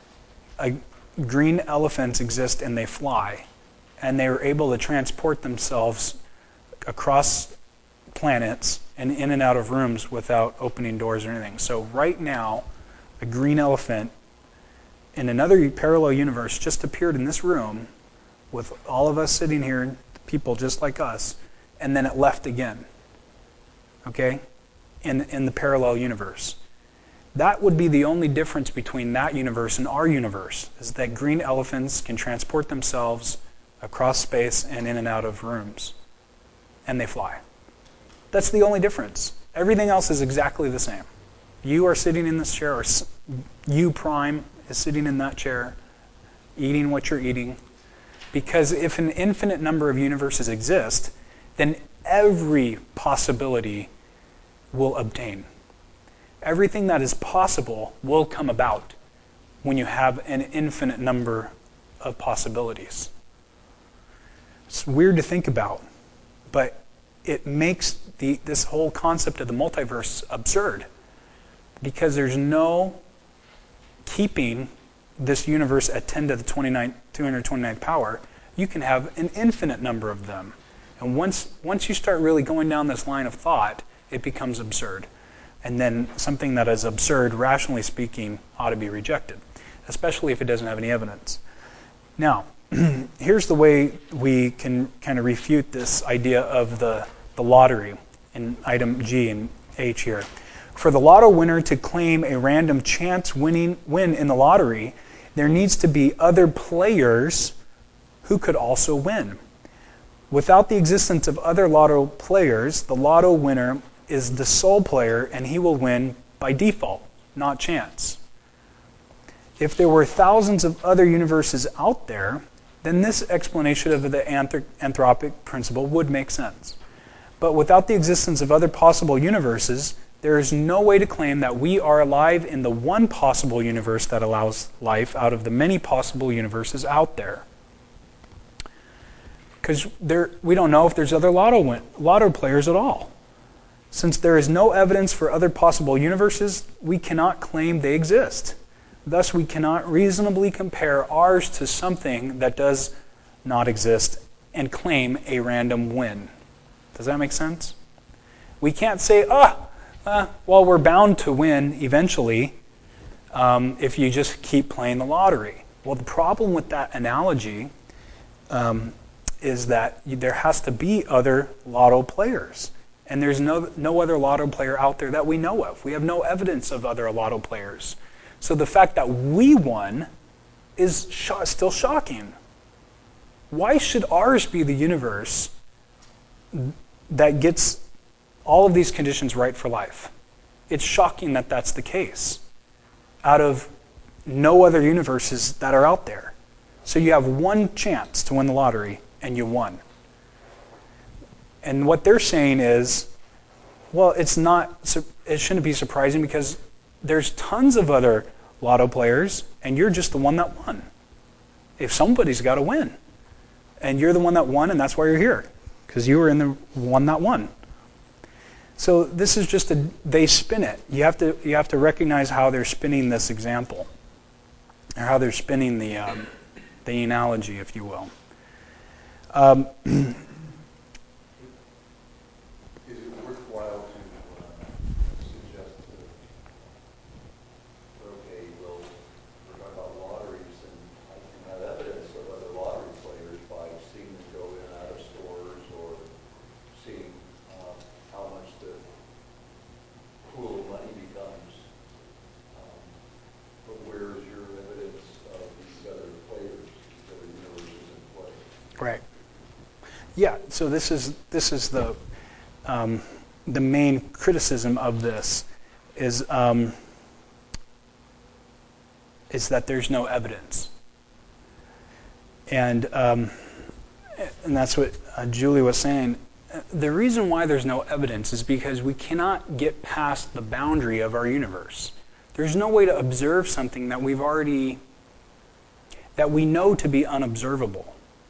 green elephants exist and they fly, and they are able to transport themselves across planets and in and out of rooms without opening doors or anything. So right now, a green elephant in another parallel universe just appeared in this room with all of us sitting here, people just like us, and then it left again. Okay? In the parallel universe. That would be the only difference between that universe and our universe, is that green elephants can transport themselves across space and in and out of rooms. And they fly. That's the only difference. Everything else is exactly the same. You are sitting in this chair, or you, Prime, is sitting in that chair, eating what you're eating. Because if an infinite number of universes exist, then every possibility will obtain. Everything that is possible will come about when you have an infinite number of possibilities. It's weird to think about, but it makes this whole concept of the multiverse absurd, because there's no keeping this universe at 10 to the 229th power. You can have an infinite number of them. And once you start really going down this line of thought, it becomes absurd. And then something that is absurd, rationally speaking, ought to be rejected, especially if it doesn't have any evidence. Now, here's the way we can kind of refute this idea of the lottery in item G and H here. For the lotto winner to claim a random chance win in the lottery, there needs to be other players who could also win. Without the existence of other lotto players, the lotto winner is the sole player, and he will win by default, not chance. If there were thousands of other universes out there, then this explanation of the anthropic principle would make sense. But without the existence of other possible universes, there is no way to claim that we are alive in the one possible universe that allows life out of the many possible universes out there. Because we don't know if there's other lotto players at all. Since there is no evidence for other possible universes, we cannot claim they exist. Thus, we cannot reasonably compare ours to something that does not exist and claim a random win. Does that make sense? We can't say, well, we're bound to win eventually if you just keep playing the lottery. Well, the problem with that analogy is that there has to be other lotto players. And there's no other lotto player out there that we know of. We have no evidence of other lotto players. So the fact that we won is still shocking. Why should ours be the universe that gets all of these conditions right for life? It's shocking that that's the case out of no other universes that are out there. So you have one chance to win the lottery, and you won. And what they're saying is, well, it shouldn't be surprising because there's tons of other lotto players, and you're just the one that won. If somebody's got to win, and you're the one that won, and that's why you're here, because you were in the one that won. So this is just they spin it. You have to recognize how they're spinning this example, or how they're spinning the analogy, if you will. Is it worthwhile to suggest that, okay, well, we're talking about lotteries, and I can have evidence of other lottery players by seeing them go in and out of stores or seeing how much the pool of money becomes. But where is your evidence of these other players, these other universes in play? Right. Yeah. So this is the main criticism of this is that there's no evidence, and that's what Julie was saying. The reason why there's no evidence is because we cannot get past the boundary of our universe. There's no way to observe something that we know to be unobservable.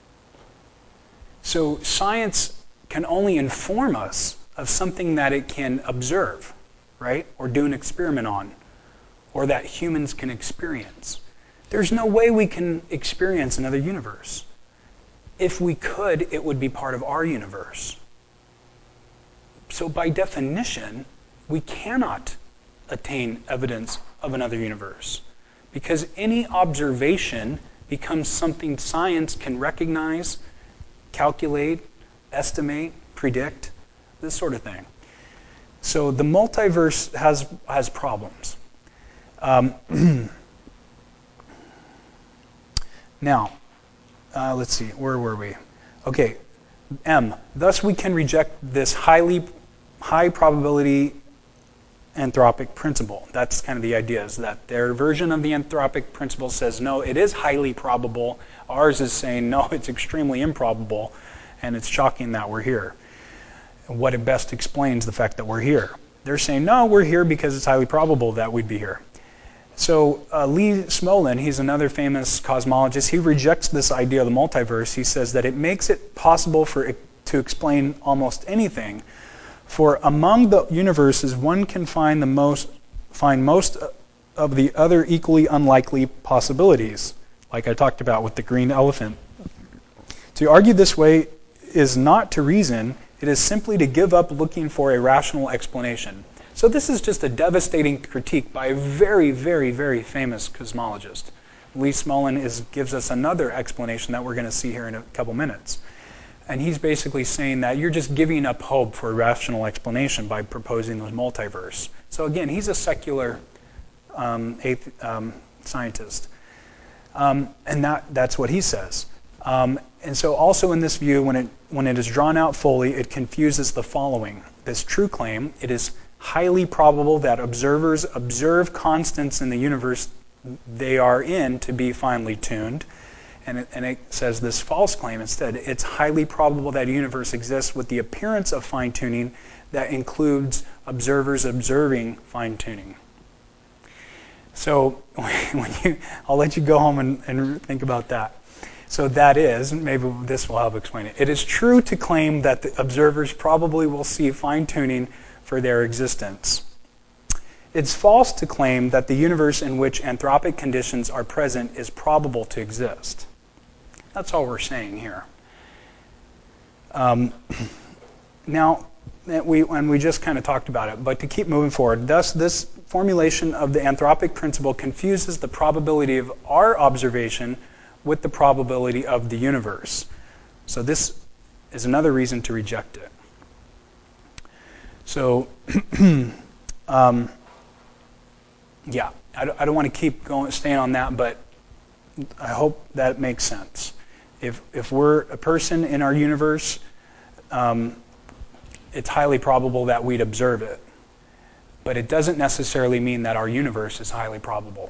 So science can only inform us of something that it can observe, right? Or do an experiment on, or that humans can experience. There's no way we can experience another universe. If we could, it would be part of our universe. So by definition, we cannot attain evidence of another universe, because any observation becomes something science can recognize, calculate, estimate, predict, this sort of thing. So the multiverse has problems. Now, let's see, where were we? Okay, M. Thus we can reject this high probability anthropic principle. That's kind of the idea, is that their version of the anthropic principle says, no, it is highly probable. Ours is saying, no, it's extremely improbable, and it's shocking that we're here. What it best explains the fact that we're here. They're saying, no, we're here because it's highly probable that we'd be here. So Lee Smolin, he's another famous cosmologist, he rejects this idea of the multiverse. He says that it makes it possible for it to explain almost anything. For among the universes, one can find most of the other equally unlikely possibilities, like I talked about with the green elephant. To argue this way is not to reason, it is simply to give up looking for a rational explanation. So this is just a devastating critique by a very, very, very famous cosmologist. Lee Smolin gives us another explanation that we're going to see here in a couple minutes. And he's basically saying that you're just giving up hope for a rational explanation by proposing the multiverse. So again, he's a secular scientist. And that's what he says. And so also in this view, when it is drawn out fully, it confuses the following. This true claim, it is highly probable that observers observe constants in the universe they are in to be finely tuned, And it says this false claim instead. It's highly probable that a universe exists with the appearance of fine-tuning that includes observers observing fine-tuning. So I'll let you go home and think about that. So that is, maybe this will help explain it. It is true to claim that the observers probably will see fine-tuning for their existence. It's false to claim that the universe in which anthropic conditions are present is probable to exist. That's all we're saying here. Now, we just kind of talked about it, but to keep moving forward, thus this formulation of the anthropic principle confuses the probability of our observation with the probability of the universe. So this is another reason to reject it. So, yeah, I don't want to keep staying on that, but I hope that makes sense. If we're a person in our universe, it's highly probable that we'd observe it. But it doesn't necessarily mean that our universe is highly probable.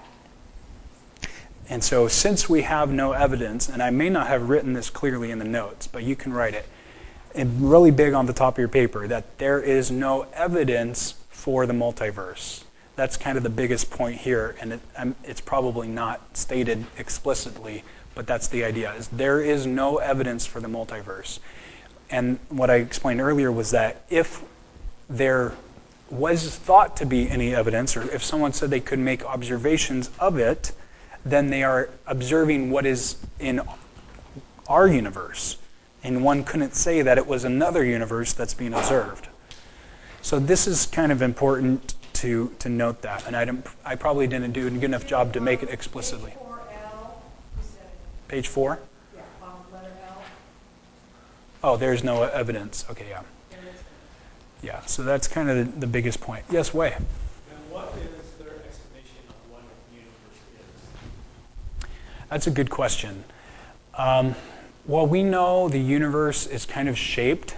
And so since we have no evidence, and I may not have written this clearly in the notes, but you can write it, and really big on the top of your paper, that there is no evidence for the multiverse. That's kind of the biggest point here, and it's probably not stated explicitly, but that's the idea, is there is no evidence for the multiverse. And what I explained earlier was that if there was thought to be any evidence, or if someone said they could make observations of it, then they are observing what is in our universe. And one couldn't say that it was another universe that's being observed. So this is kind of important to note that. And I probably didn't do a good enough job to make it explicitly. Page 4L, you said. Page 4? Yeah, letter L. Oh, there's no evidence. Okay, yeah. There is. Yeah, so that's kind of the biggest point. Yes, Wei? And what is their explanation of what a universe is? That's a good question. Well, we know the universe is kind of shaped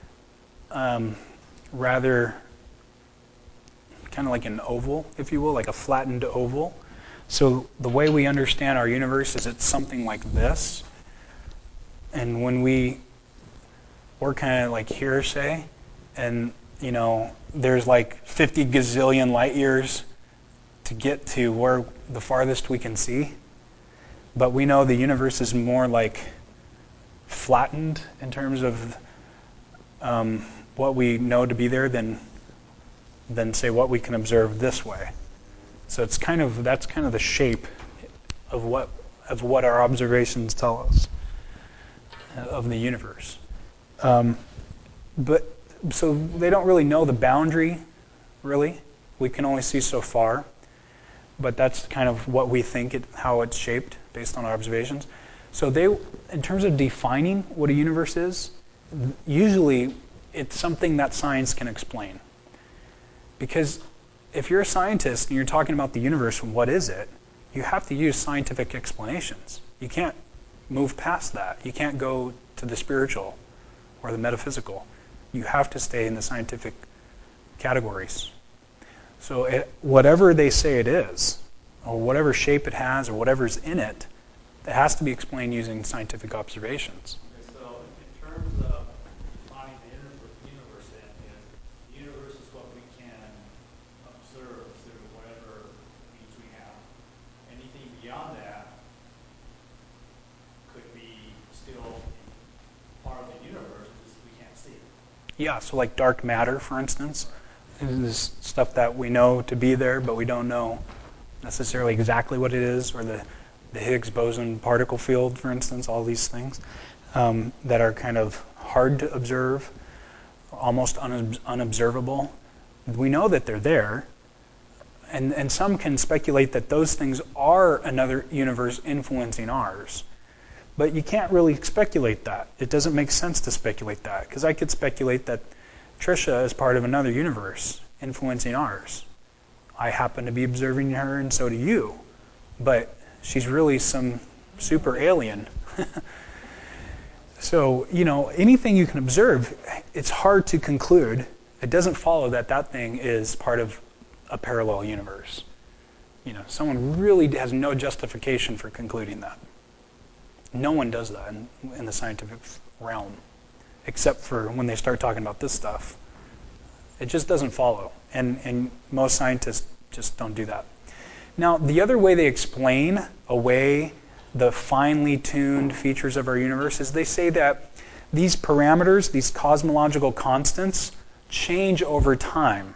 rather kind of like an oval, if you will, like a flattened oval. So the way we understand our universe is it's something like this. And when we're kind of like here, say, and, you know, there's like 50 gazillion light years to get to where the farthest we can see. But we know the universe is more like flattened in terms of what we know to be there than say what we can observe this way. So it's that's kind of the shape of what our observations tell us of the universe. But so they don't really know the boundary, really. We can only see so far. But that's kind of what we think how it's shaped based on our observations. So in terms of defining what a universe is, usually it's something that science can explain. Because if you're a scientist and you're talking about the universe and what is it, you have to use scientific explanations. You can't move past that. You can't go to the spiritual or the metaphysical. You have to stay in the scientific categories. So whatever they say it is, or whatever shape it has, or whatever's in it, it has to be explained using scientific observations. Okay, so in terms of defining the universe then is, the universe is what we can observe through whatever means we have. Anything beyond that could be still part of the universe, just we can't see it. Yeah, so like dark matter, for instance, is stuff that we know to be there, but we don't know necessarily exactly what it is, or the Higgs boson particle field, for instance, all these things that are kind of hard to observe, almost unobservable. We know that they're there, and some can speculate that those things are another universe influencing ours. But you can't really speculate that. It doesn't make sense to speculate that, because I could speculate that Trisha is part of another universe influencing ours. I happen to be observing her, and so do you. But she's really some super alien. So, you know, anything you can observe, it's hard to conclude. It doesn't follow that that thing is part of a parallel universe. You know, someone really has no justification for concluding that. No one does that in the scientific realm, except for when they start talking about this stuff. It just doesn't follow, and most scientists just don't do that. Now, the other way they explain away the finely tuned features of our universe is they say that these parameters, these cosmological constants, change over time.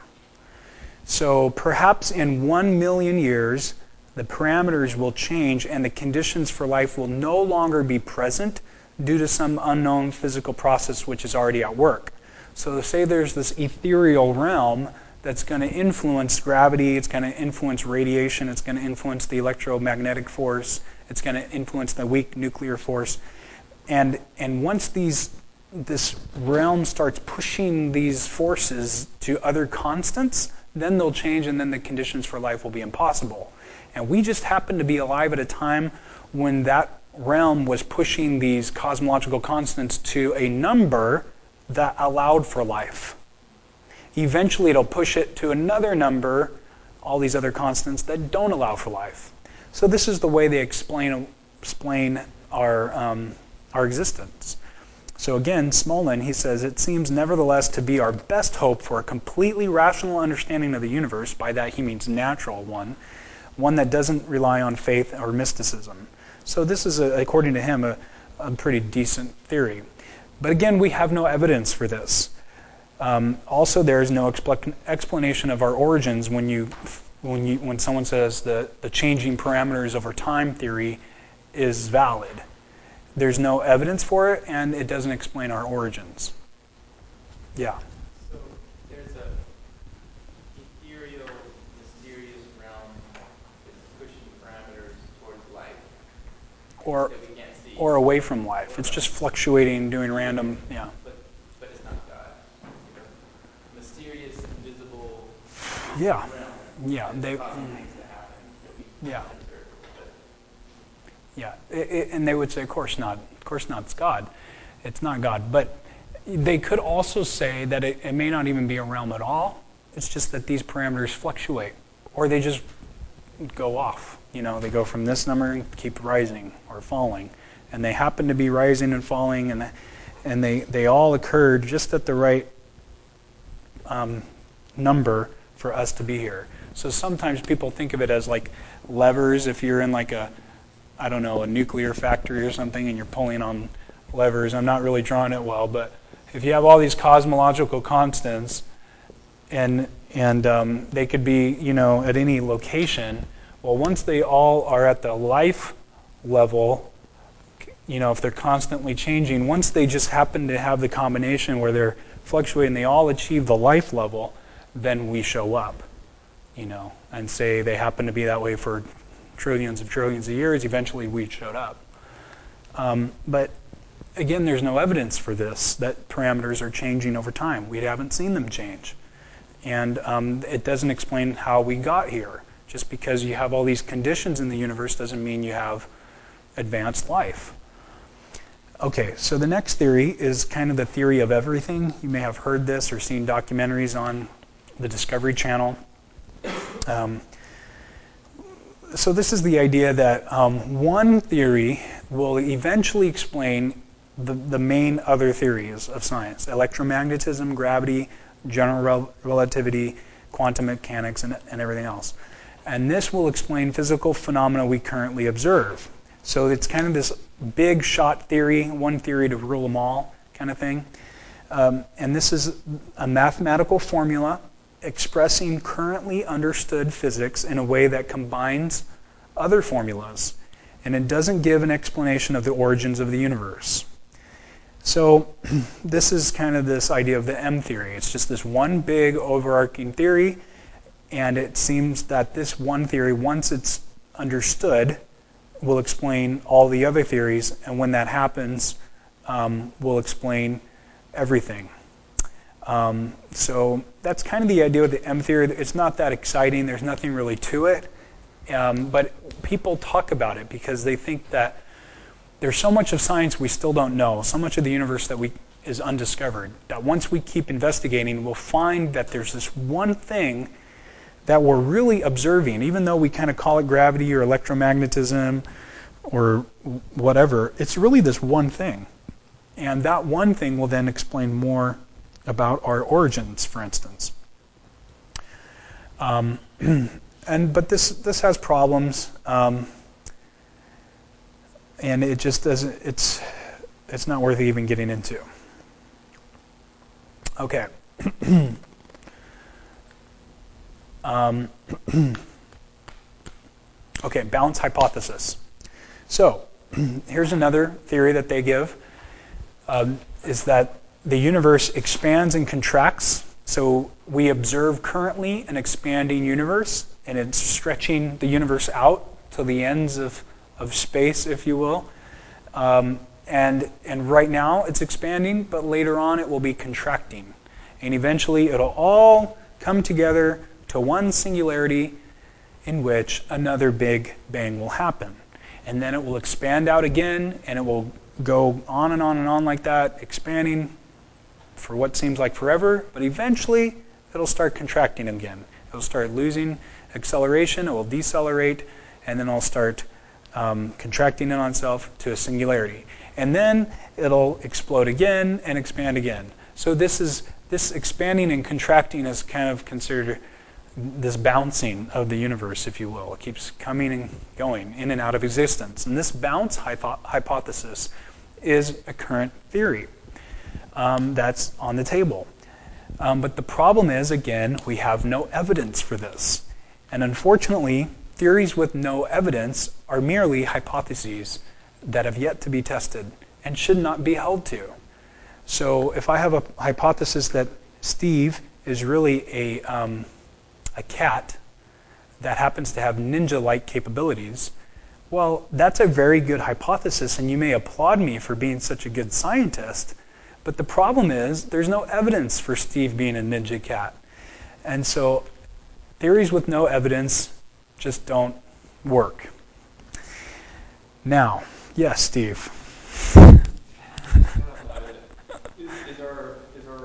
So perhaps in 1 million years, the parameters will change and the conditions for life will no longer be present due to some unknown physical process which is already at work. So say there's this ethereal realm that's going to influence gravity, it's going to influence radiation, it's going to influence the electromagnetic force, it's going to influence the weak nuclear force. And once this realm starts pushing these forces to other constants, then they'll change and then the conditions for life will be impossible. And we just happen to be alive at a time when that realm was pushing these cosmological constants to a number that allowed for life. Eventually it'll push it to another number, all these other constants that don't allow for life. So this is the way they explain our existence. So again, Smolin, he says, it seems nevertheless to be our best hope for a completely rational understanding of the universe, by that he means natural one that doesn't rely on faith or mysticism. So this is, according to him, a pretty decent theory. But again, we have no evidence for this. Also, there is no explanation of our origins when someone says the changing parameters over time theory is valid. There's no evidence for it, and it doesn't explain our origins. Yeah. So there's a ethereal, mysterious realm that's pushing parameters towards life Or that we can't see. or away from life. It's just fluctuating, doing random, yeah. But it's not God. It's a mysterious, invisible Yeah. realm Yeah. that's causing things to happen that we Yeah. can't observe. But Yeah, and they would say, of course not. Of course not, it's God. It's not God. But they could also say that it may not even be a realm at all. It's just that these parameters fluctuate. Or they just go off. They go from this number and keep rising or falling. And they happen to be rising and falling, and they all occurred just at the right number for us to be here. So sometimes people think of it as like levers. If you're in like a nuclear factory or something, and you're pulling on levers. I'm not really drawing it well, but if you have all these cosmological constants, and they could be, at any location, well, once they all are at the life level, if they're constantly changing, once they just happen to have the combination where they're fluctuating, they all achieve the life level, then we show up, and say they happen to be that way for trillions of years, eventually we showed up. But again, there's no evidence for this, that parameters are changing over time. We haven't seen them change. And it doesn't explain how we got here. Just because you have all these conditions in the universe doesn't mean you have advanced life. Okay, so the next theory is kind of the theory of everything. You may have heard this or seen documentaries on the Discovery Channel. So this is the idea that one theory will eventually explain the main other theories of science: electromagnetism, gravity, general relativity, quantum mechanics, and everything else. And this will explain physical phenomena we currently observe. So it's kind of this big shot theory, one theory to rule them all kind of thing. And this is a mathematical formula expressing currently understood physics in a way that combines other formulas. And it doesn't give an explanation of the origins of the universe. So this is kind of this idea of the M theory. It's just this one big overarching theory, and it seems that this one theory, once it's understood, will explain all the other theories, and when that happens, will explain everything. So that's kind of the idea with the M theory. It's not that exciting. There's nothing really to it. But people talk about it because they think that there's so much of science we still don't know, so much of the universe that is undiscovered, that once we keep investigating, we'll find that there's this one thing that we're really observing, even though we kind of call it gravity or electromagnetism or whatever. It's really this one thing. And that one thing will then explain more about our origins, for instance. But this has problems, and it just doesn't. It's not worth even getting into. Okay. Okay, bounce hypothesis. So here's another theory that they give, is that the universe expands and contracts. So we observe currently an expanding universe, and it's stretching the universe out to the ends of space, if you will. And right now it's expanding, but later on it will be contracting. And eventually it'll all come together to one singularity in which another big bang will happen. And then it will expand out again, and it will go on and on and on like that, expanding for what seems like forever, but eventually it'll start contracting again. It'll start losing acceleration, it will decelerate, and then it'll start contracting in on itself to a singularity. And then it'll explode again and expand again. So this expanding and contracting is kind of considered this bouncing of the universe, if you will. It keeps coming and going in and out of existence. And this bounce hypothesis is a current theory that's on the table. But the problem is, again, we have no evidence for this. And unfortunately, theories with no evidence are merely hypotheses that have yet to be tested and should not be held to. So if I have a hypothesis that Steve is really a cat that happens to have ninja-like capabilities, well, that's a very good hypothesis, and you may applaud me for being such a good scientist, but the problem is there's no evidence for Steve being a ninja cat. And so theories with no evidence just don't work. Now, yes, Steve. Is our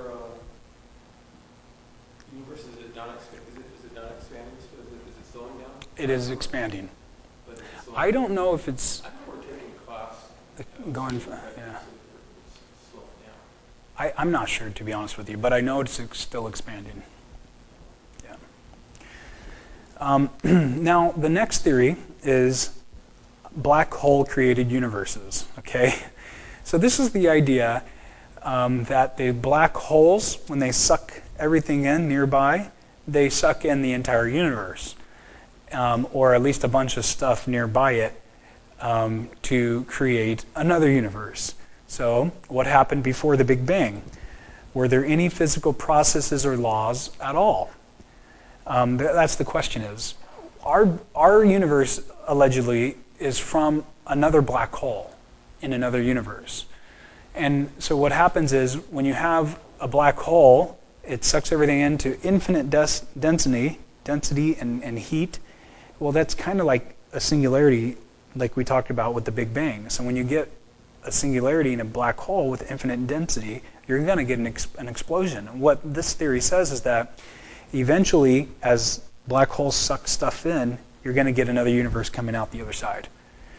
universe, is it not expanding? Is it slowing down? It is expanding. But is it slowing I don't know if it's I remember taking a class going. that Yeah, said it's slowing down. I'm not sure, to be honest with you, but I know it's still expanding. Yeah. Now, the next theory is black hole created universes. Okay, so this is the idea that the black holes, when they suck everything in nearby, they suck in the entire universe, or at least a bunch of stuff nearby it, to create another universe. So, what happened before the Big Bang? Were there any physical processes or laws at all? That's the question is. Our universe, allegedly, is from another black hole in another universe. And so what happens is, when you have a black hole, it sucks everything into infinite density and heat. Well, that's kind of like a singularity, like we talked about with the Big Bang. So when you get a singularity in a black hole with infinite density, you're going to get an explosion. And what this theory says is that eventually, as black holes suck stuff in, you're going to get another universe coming out the other side.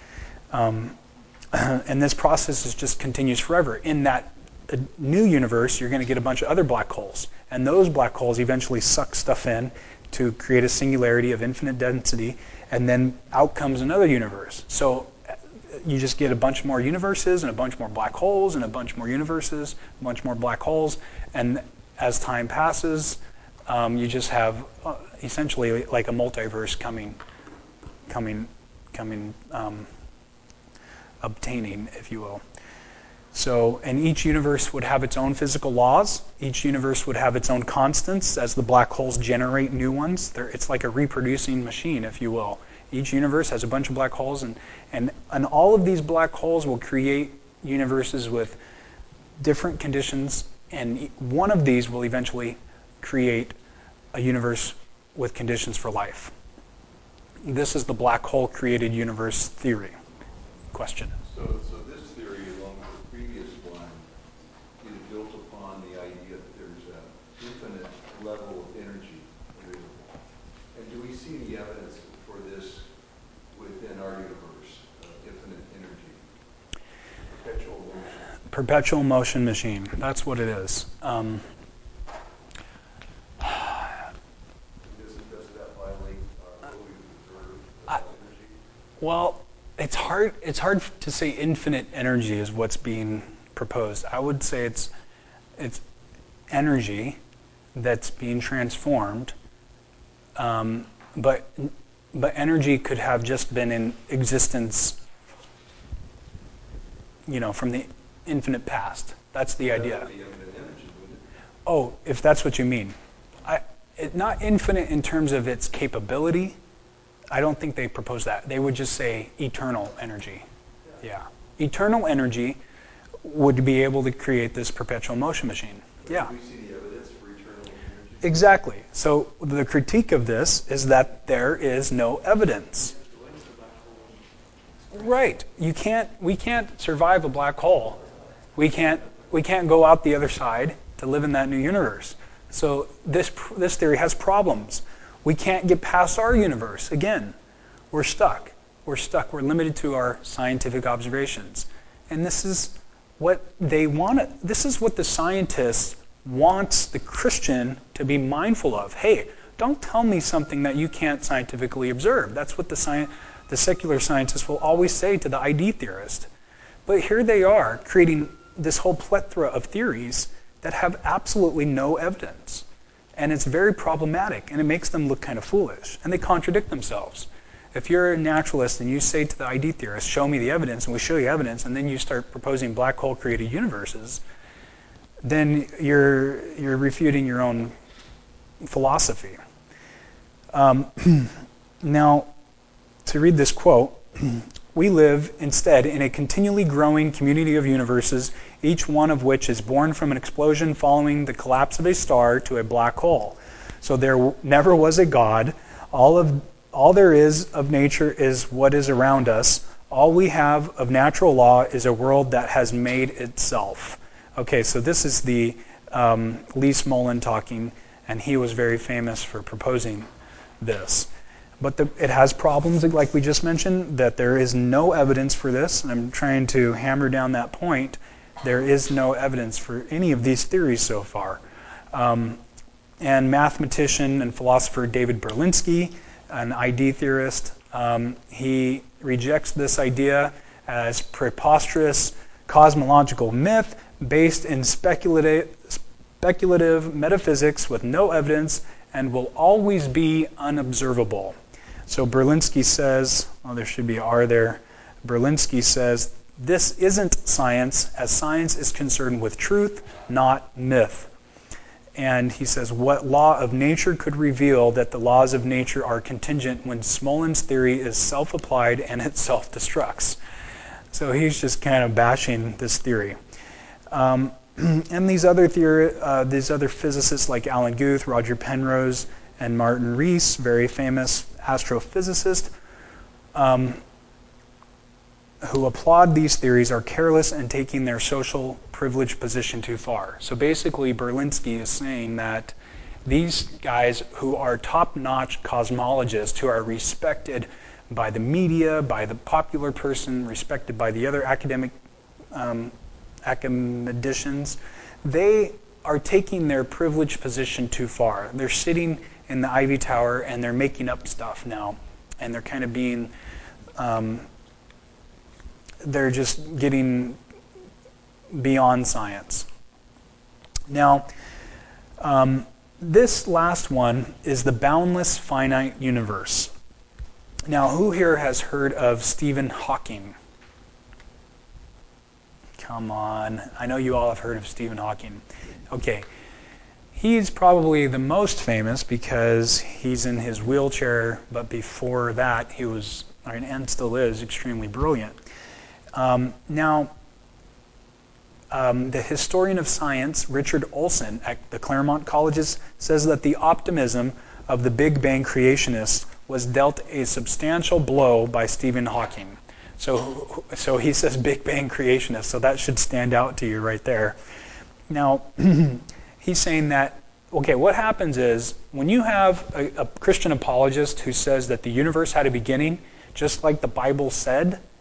And this process just continues forever. In that new universe, you're going to get a bunch of other black holes. And those black holes eventually suck stuff in to create a singularity of infinite density, and then out comes another universe. So you just get a bunch more universes and a bunch more black holes and a bunch more universes, a bunch more black holes, and as time passes, you just have essentially like a multiverse obtaining, if you will. So, and each universe would have its own physical laws. Each universe would have its own constants as the black holes generate new ones. It's like a reproducing machine, if you will. Each universe has a bunch of black holes, and all of these black holes will create universes with different conditions, and one of these will eventually create a universe with conditions for life. This is the black hole created universe theory. Question. So this theory, along with the previous one, is built upon the idea that there's an infinite level of energy available. And do we see the evidence for this within our universe, infinite Perpetual motion machine. That's what it is. Doesn't that violate our ability to observe energy? Well, it's hard. It's hard to say infinite energy is what's being proposed. I would say it's energy that's being transformed, but energy could have just been in existence, from the infinite past. That's the idea. That would be infinite energy, wouldn't it? Oh, if that's what you mean. Not infinite in terms of its capability. I don't think they propose that. They would just say eternal energy. Yeah. Eternal energy would be able to create this perpetual motion machine. Yeah. Do we see the evidence for eternal energy? Exactly. So the critique of this is that there is no evidence. Right. We can't survive a black hole. We can't go out the other side to live in that new universe. So this theory has problems. We can't get past our universe. Again, we're stuck. We're stuck. We're limited to our scientific observations. And this is what they want. This is what the scientist wants the Christian to be mindful of. Hey, don't tell me something that you can't scientifically observe. That's what the secular scientist will always say to the ID theorist. But here they are creating this whole plethora of theories that have absolutely no evidence. And it's very problematic, and it makes them look kind of foolish. And they contradict themselves. If you're a naturalist and you say to the ID theorist, show me the evidence, and we show you evidence, and then you start proposing black hole created universes, then you're refuting your own philosophy. Now, to read this quote, we live instead in a continually growing community of universes, each one of which is born from an explosion following the collapse of a star to a black hole. So there never was a God. All there is of nature is what is around us. All we have of natural law is a world that has made itself. Okay, so this is the Lee Smolin talking, and he was very famous for proposing this. But it has problems, like we just mentioned, that there is no evidence for this. And I'm trying to hammer down that point. There is no evidence for any of these theories so far. And mathematician and philosopher David Berlinski, an ID theorist, he rejects this idea as preposterous cosmological myth based in speculative metaphysics with no evidence and will always be unobservable. So Berlinski says, there should be R there. Berlinski says, this isn't science, as science is concerned with truth, not myth. And he says, what law of nature could reveal that the laws of nature are contingent when Smolin's theory is self-applied and it self-destructs? So he's just kind of bashing this theory. And these other physicists like Alan Guth, Roger Penrose, and Martin Rees, very famous astrophysicist, who applaud these theories, are careless and taking their social privilege position too far. So basically, Berlinski is saying that these guys who are top-notch cosmologists, who are respected by the media, by the popular person, respected by the other academicians, they are taking their privileged position too far. They're sitting in the Ivy Tower and they're making up stuff now. And they're kind of being, they're just getting beyond science. Now, this last one is the boundless finite universe. Now, who here has heard of Stephen Hawking? Come on. I know you all have heard of Stephen Hawking. Okay. He's probably the most famous because he's in his wheelchair, but before that he was, and still is, extremely brilliant. The historian of science, Richard Olson at the Claremont Colleges, says that the optimism of the Big Bang creationists was dealt a substantial blow by Stephen Hawking. So he says Big Bang creationists, so that should stand out to you right there. Now, he's saying that, okay, what happens is when you have a Christian apologist who says that the universe had a beginning, just like the Bible said,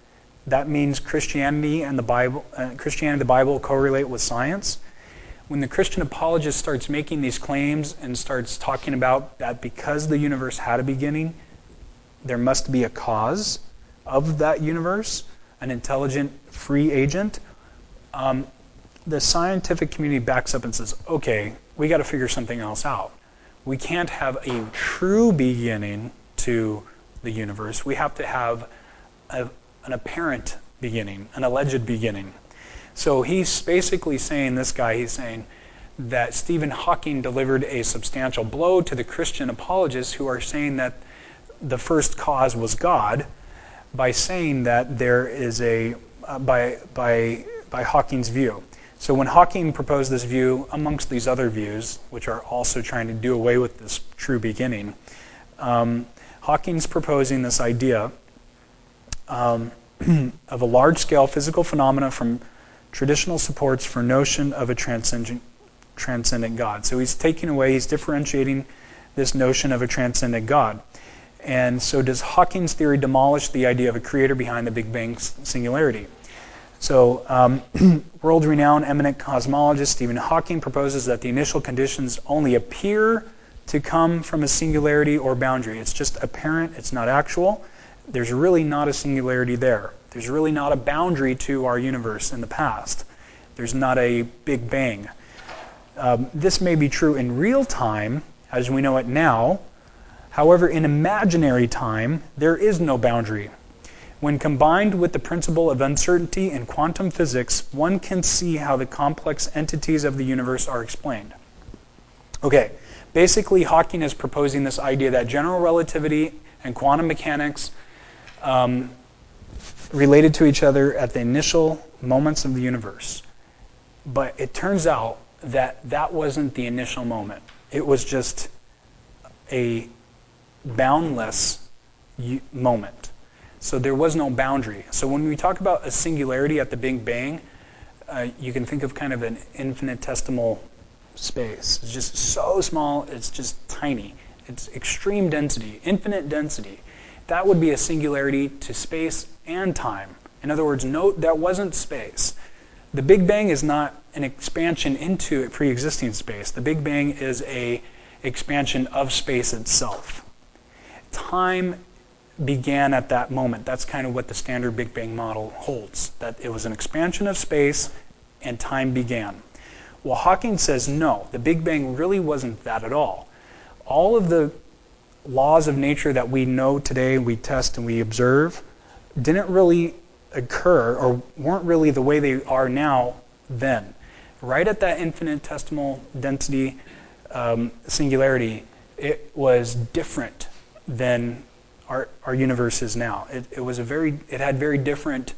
that means Christianity and the Bible correlate with science. When the Christian apologist starts making these claims and starts talking about that because the universe had a beginning, there must be a cause of that universe, an intelligent, free agent, the scientific community backs up and says, okay, we got to figure something else out. We can't have a true beginning to the universe. We have to have an apparent beginning, an alleged beginning. So he's basically saying, he's saying that Stephen Hawking delivered a substantial blow to the Christian apologists who are saying that the first cause was God by saying that there is by Hawking's view. So when Hawking proposed this view, amongst these other views, which are also trying to do away with this true beginning, Hawking's proposing this idea of a large-scale physical phenomena from traditional supports for notion of a transcendent God. So he's differentiating this notion of a transcendent God. And so does Hawking's theory demolish the idea of a creator behind the Big Bang singularity? So world-renowned eminent cosmologist Stephen Hawking proposes that the initial conditions only appear to come from a singularity or boundary. It's just apparent, it's not actual. There's really not a singularity there. There's really not a boundary to our universe in the past. There's not a Big Bang. This may be true in real time, as we know it now. However, in imaginary time, there is no boundary. When combined with the principle of uncertainty in quantum physics, one can see how the complex entities of the universe are explained. Okay, basically Hawking is proposing this idea that general relativity and quantum mechanics related to each other at the initial moments of the universe. But it turns out that that wasn't the initial moment. It was just a boundless moment. So there was no boundary. So when we talk about a singularity at the Big Bang, you can think of kind of an infinitesimal space. It's just so small, it's just tiny. It's extreme density, infinite density. That would be a singularity to space and time. In other words, note that wasn't space. The Big Bang is not an expansion into a pre-existing space. The Big Bang is an expansion of space itself. Time began at that moment. That's kind of what the standard Big Bang model holds, that it was an expansion of space and time began. Well, Hawking says no, the Big Bang really wasn't that at all. All of the laws of nature that we know today, we test and we observe, didn't really occur or weren't really the way they are now then. Right at that infinitesimal density singularity, it was different than our universe is now. It had very different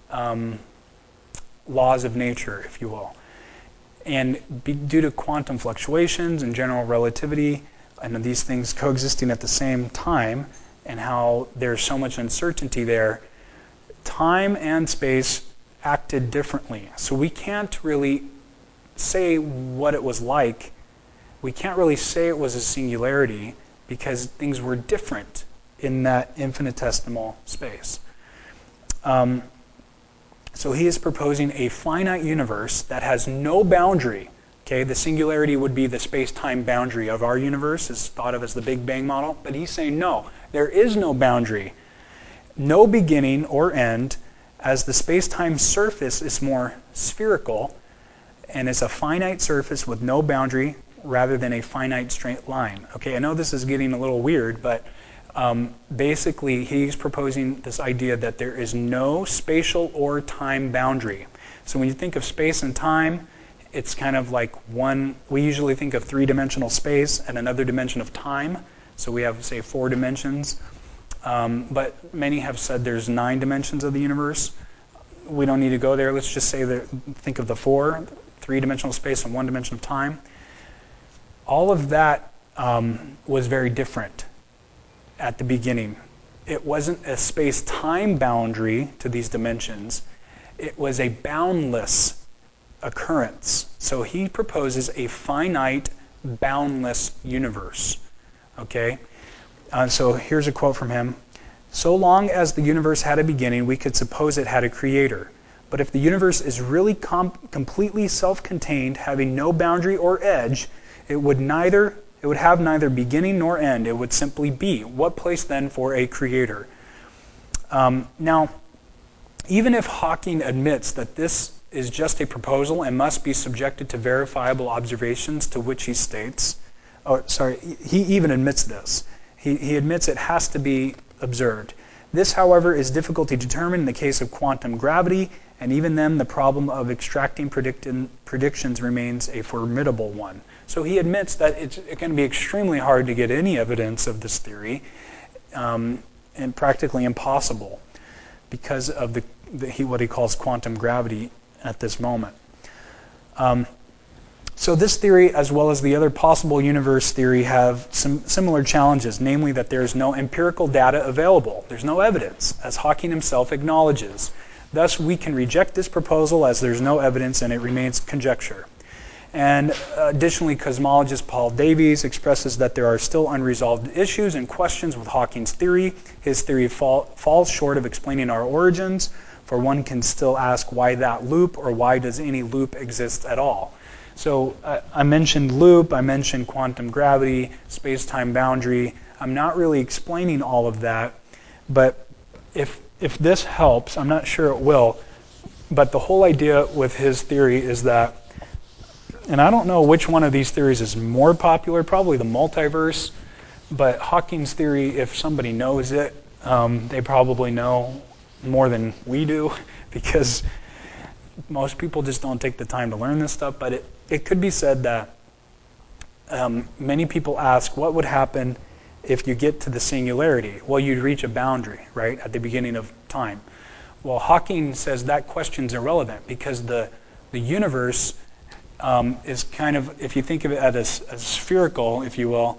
laws of nature, if you will. And due to quantum fluctuations and general relativity, and these things coexisting at the same time, and how there's so much uncertainty there, time and space acted differently. So we can't really say what it was like. We can't really say it was a singularity because things were different in that infinitesimal space. So he is proposing a finite universe that has no boundary. Okay, the singularity would be the space-time boundary of our universe, is thought of as the Big Bang model. But he's saying no, there is no boundary, no beginning or end, as the space-time surface is more spherical and is a finite surface with no boundary rather than a finite straight line. Okay, I know this is getting a little weird, but basically he's proposing this idea that there is no spatial or time boundary. So when you think of space and time, it's kind of like we usually think of three-dimensional space and another dimension of time. So we have, say, 4 dimensions. But many have said there's 9 dimensions of the universe. We don't need to go there. Let's just say think of the 4, 3-dimensional space and 1 dimension of time. All of that was very different at the beginning. It wasn't a space-time boundary to these dimensions. It was a boundless occurrence. So he proposes a finite, boundless universe. Okay? So here's a quote from him. So long as the universe had a beginning, we could suppose it had a creator. But if the universe is really completely self-contained, having no boundary or edge, it would have neither beginning nor end. It would simply be. What place then for a creator? Now, even if Hawking admits that this is just a proposal and must be subjected to verifiable observations, to which he states, he even admits this. He admits it has to be observed. This, however, is difficult to determine in the case of quantum gravity, and even then the problem of extracting predictions remains a formidable one. So he admits that it's going to be extremely hard to get any evidence of this theory, and practically impossible because of what he calls quantum gravity at this moment. So this theory, as well as the other possible universe theory, have some similar challenges, namely that there is no empirical data available. There's no evidence, as Hawking himself acknowledges. Thus, we can reject this proposal as there's no evidence and it remains conjecture. And additionally, cosmologist Paul Davies expresses that there are still unresolved issues and questions with Hawking's theory. His theory falls short of explaining our origins, for one can still ask why that loop, or why does any loop exist at all. So I mentioned loop, I mentioned quantum gravity, space-time boundary. I'm not really explaining all of that, but if this helps, I'm not sure it will, but the whole idea with his theory is that, and I don't know which one of these theories is more popular, probably the multiverse, but Hawking's theory, if somebody knows it, they probably know more than we do, because most people just don't take the time to learn this stuff. But it could be said that many people ask, what would happen if you get to the singularity? Well, you'd reach a boundary, right, at the beginning of time. Well, Hawking says that question's irrelevant, because the universe is kind of, if you think of it as spherical, if you will,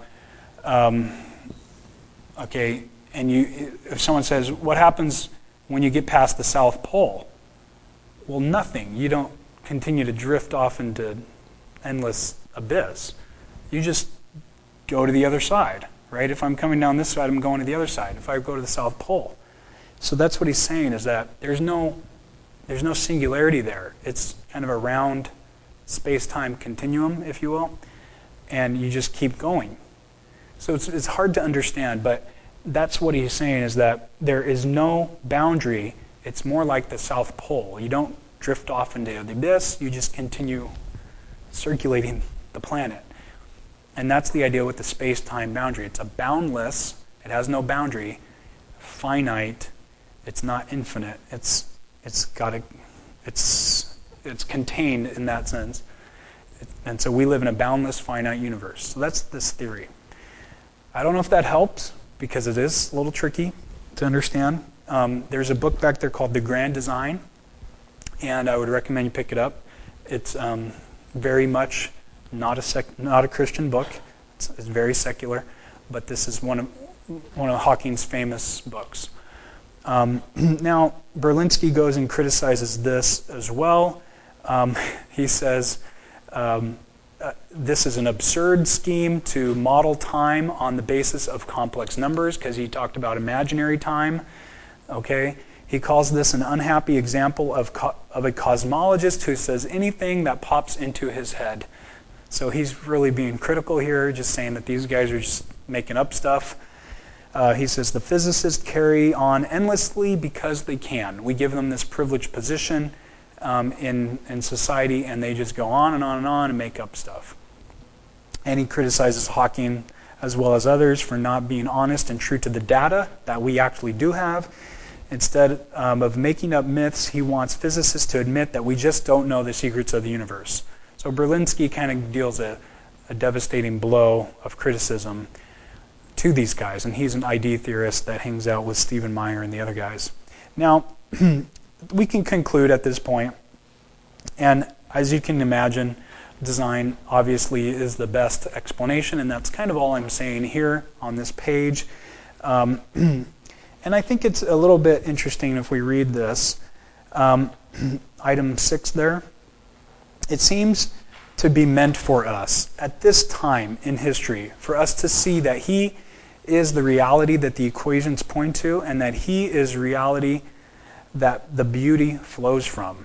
okay, and if someone says, what happens when you get past the South Pole? Well, nothing. You don't continue to drift off into endless abyss. You just go to the other side, right? If I'm coming down this side, I'm going to the other side. If I go to the South Pole. So that's what he's saying, is that there's no singularity there. It's kind of a round space-time continuum, if you will, and you just keep going. So it's hard to understand, but that's what he's saying, is that there is no boundary. It's more like the South Pole. You don't drift off into the abyss, you just continue circulating the planet. And that's the idea with the space-time boundary. It's a boundless, it has no boundary, finite, it's not infinite. It's contained in that sense. And so we live in a boundless, finite universe. So that's this theory. I don't know if that helps, because it is a little tricky to understand. There's a book back there called The Grand Design, and I would recommend you pick it up. It's very much not a Christian book. It's very secular, but this is one of Hawking's famous books. Now, Berlinski goes and criticizes this as well. He says this is an absurd scheme to model time on the basis of complex numbers, because he talked about imaginary time. Okay, he calls this an unhappy example of a cosmologist who says anything that pops into his head. So he's really being critical here, just saying that these guys are just making up stuff. He says the physicists carry on endlessly because they can. We give them this privileged position in society, and they just go on and on and on and make up stuff. And he criticizes Hawking, as well as others, for not being honest and true to the data that we actually do have. Instead of making up myths, he wants physicists to admit that we just don't know the secrets of the universe. So Berlinski kind of deals a devastating blow of criticism to these guys, and he's an ID theorist that hangs out with Stephen Meyer and the other guys. Now, we can conclude at this point, and as you can imagine, design obviously is the best explanation, and that's kind of all I'm saying here on this page. And I think it's a little bit interesting if we read this. Item 6 there. It seems to be meant for us at this time in history, for us to see that he is the reality that the equations point to, and that He is reality that the beauty flows from.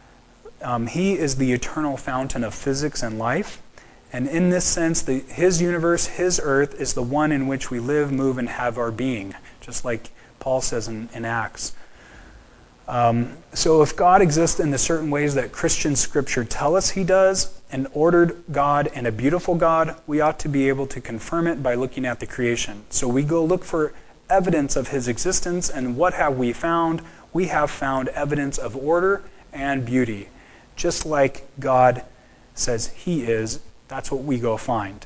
He is the eternal fountain of physics and life. And in this sense, His universe, His earth, is the one in which we live, move, and have our being, just like Paul says in Acts. So if God exists in the certain ways that Christian scripture tell us He does, an ordered God and a beautiful God, we ought to be able to confirm it by looking at the creation. So we go look for evidence of His existence, and what have we found? We have found evidence of order and beauty. Just like God says He is, that's what we go find.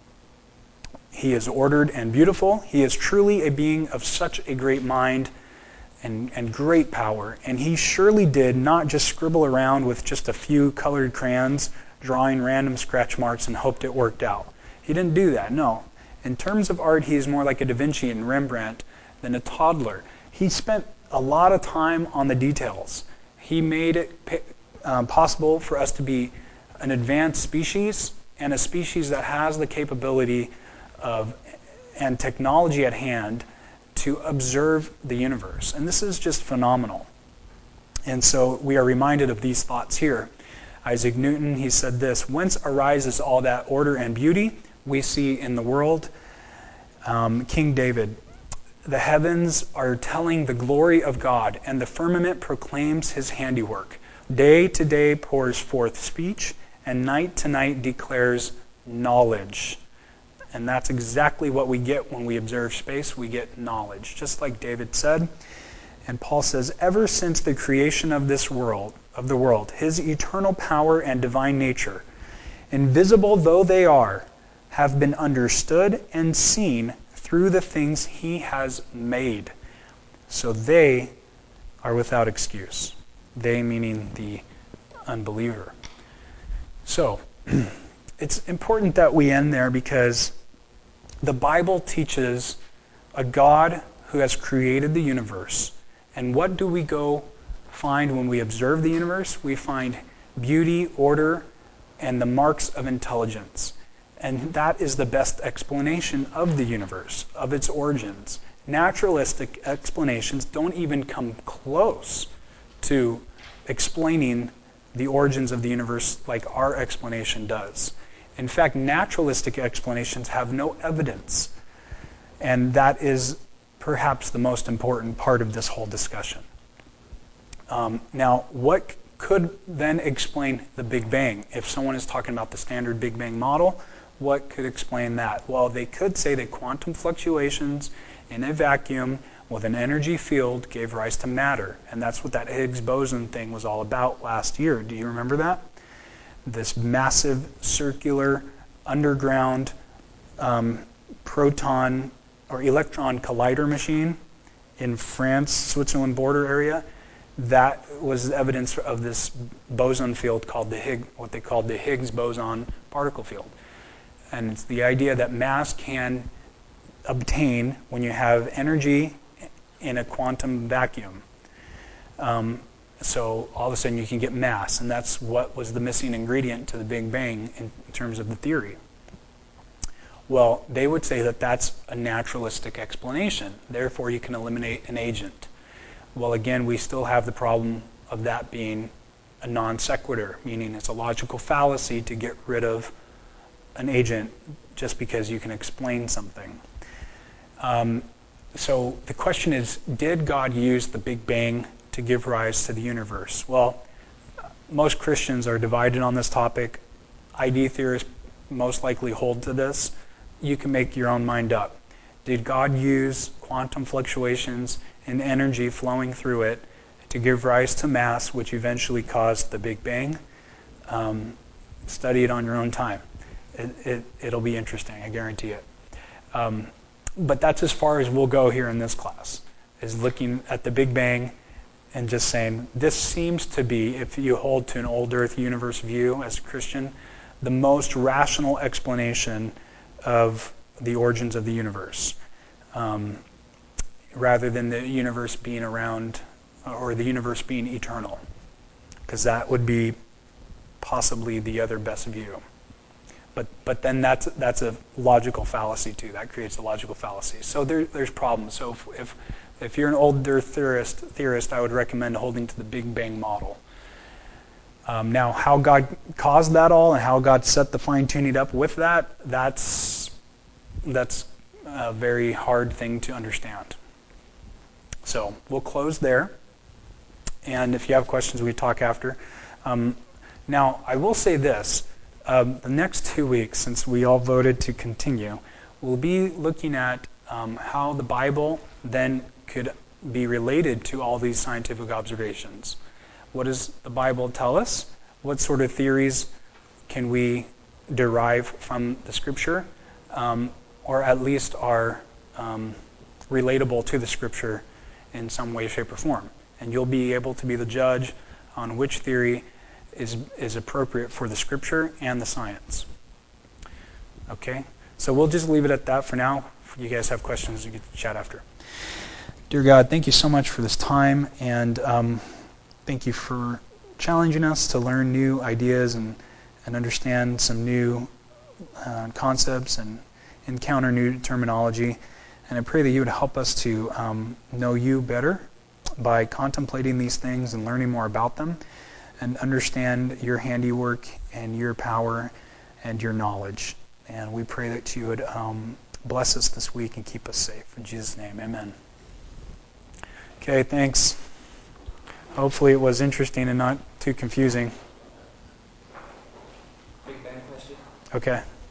He is ordered and beautiful. He is truly a being of such a great mind and great power. And He surely did not just scribble around with just a few colored crayons, drawing random scratch marks and hoped it worked out. He didn't do that, no. In terms of art, he is more like a Da Vinci and Rembrandt than a toddler. He spent a lot of time on the details. He made it possible for us to be an advanced species, and a species that has the capability of and technology at hand to observe the universe. And this is just phenomenal. And so we are reminded of these thoughts here. Isaac Newton, he said this: "Whence arises all that order and beauty we see in the world?" King David, "The heavens are telling the glory of God, and the firmament proclaims His handiwork. Day to day pours forth speech, and night to night declares knowledge." And that's exactly what we get when we observe space. We get knowledge, just like David said. And Paul says, "Ever since the creation of this world, His eternal power and divine nature, invisible though they are, have been understood and seen through the things He has made. So they are without excuse." They meaning the unbeliever. So, it's important that we end there, because the Bible teaches a God who has created the universe. And what do we go find when we observe the universe? We find beauty, order, and the marks of intelligence. And that is the best explanation of the universe, of its origins. Naturalistic explanations don't even come close to explaining the origins of the universe like our explanation does. In fact, naturalistic explanations have no evidence. And that is perhaps the most important part of this whole discussion. Now, what could then explain the Big Bang? If someone is talking about the standard Big Bang model, what could explain that? Well, they could say that quantum fluctuations in a vacuum with an energy field gave rise to matter. And that's what that Higgs boson thing was all about last year. Do you remember that? This massive circular underground proton or electron collider machine in France, Switzerland border area. That was evidence of this boson field called what they called the Higgs boson particle field. And it's the idea that mass can obtain when you have energy in a quantum vacuum. So all of a sudden you can get mass, and that's what was the missing ingredient to the Big Bang in terms of the theory. Well, they would say that that's a naturalistic explanation. Therefore, you can eliminate an agent. Well, again, we still have the problem of that being a non sequitur, meaning it's a logical fallacy to get rid of an agent just because you can explain something. So the question is, did God use the Big Bang to give rise to the universe? Well, most Christians are divided on this topic. ID theorists most likely hold to this. You can make your own mind up. Did God use quantum fluctuations and energy flowing through it to give rise to mass, which eventually caused the Big Bang? Study it on your own time. It'll be interesting, I guarantee it. But that's as far as we'll go here in this class, is looking at the Big Bang and just saying, this seems to be, if you hold to an old Earth universe view as a Christian, the most rational explanation of the origins of the universe, rather than the universe being around, or the universe being eternal, because that would be possibly the other best view. But then that's a logical fallacy too. That creates a logical fallacy. So there's problems. So if you're an older theorist, I would recommend holding to the Big Bang model. Now, how God caused that all and how God set the fine-tuning up with that's a very hard thing to understand. So we'll close there. And if you have questions, we talk after. Now, I will say this. The next 2 weeks, since we all voted to continue, we'll be looking at how the Bible then could be related to all these scientific observations. What does the Bible tell us? What sort of theories can we derive from the Scripture, or at least are relatable to the Scripture in some way, shape, or form? And you'll be able to be the judge on which theory is appropriate for the Scripture and the science. Okay? So we'll just leave it at that for now. If you guys have questions, you can chat after. Dear God, thank you so much for this time, and thank you for challenging us to learn new ideas and understand some new concepts and encounter new terminology. And I pray that you would help us to know you better by contemplating these things and learning more about them, and understand your handiwork and your power and your knowledge. And we pray that you would bless us this week and keep us safe. In Jesus' name, amen. Okay, thanks. Hopefully it was interesting and not too confusing. Big Bang question. Okay.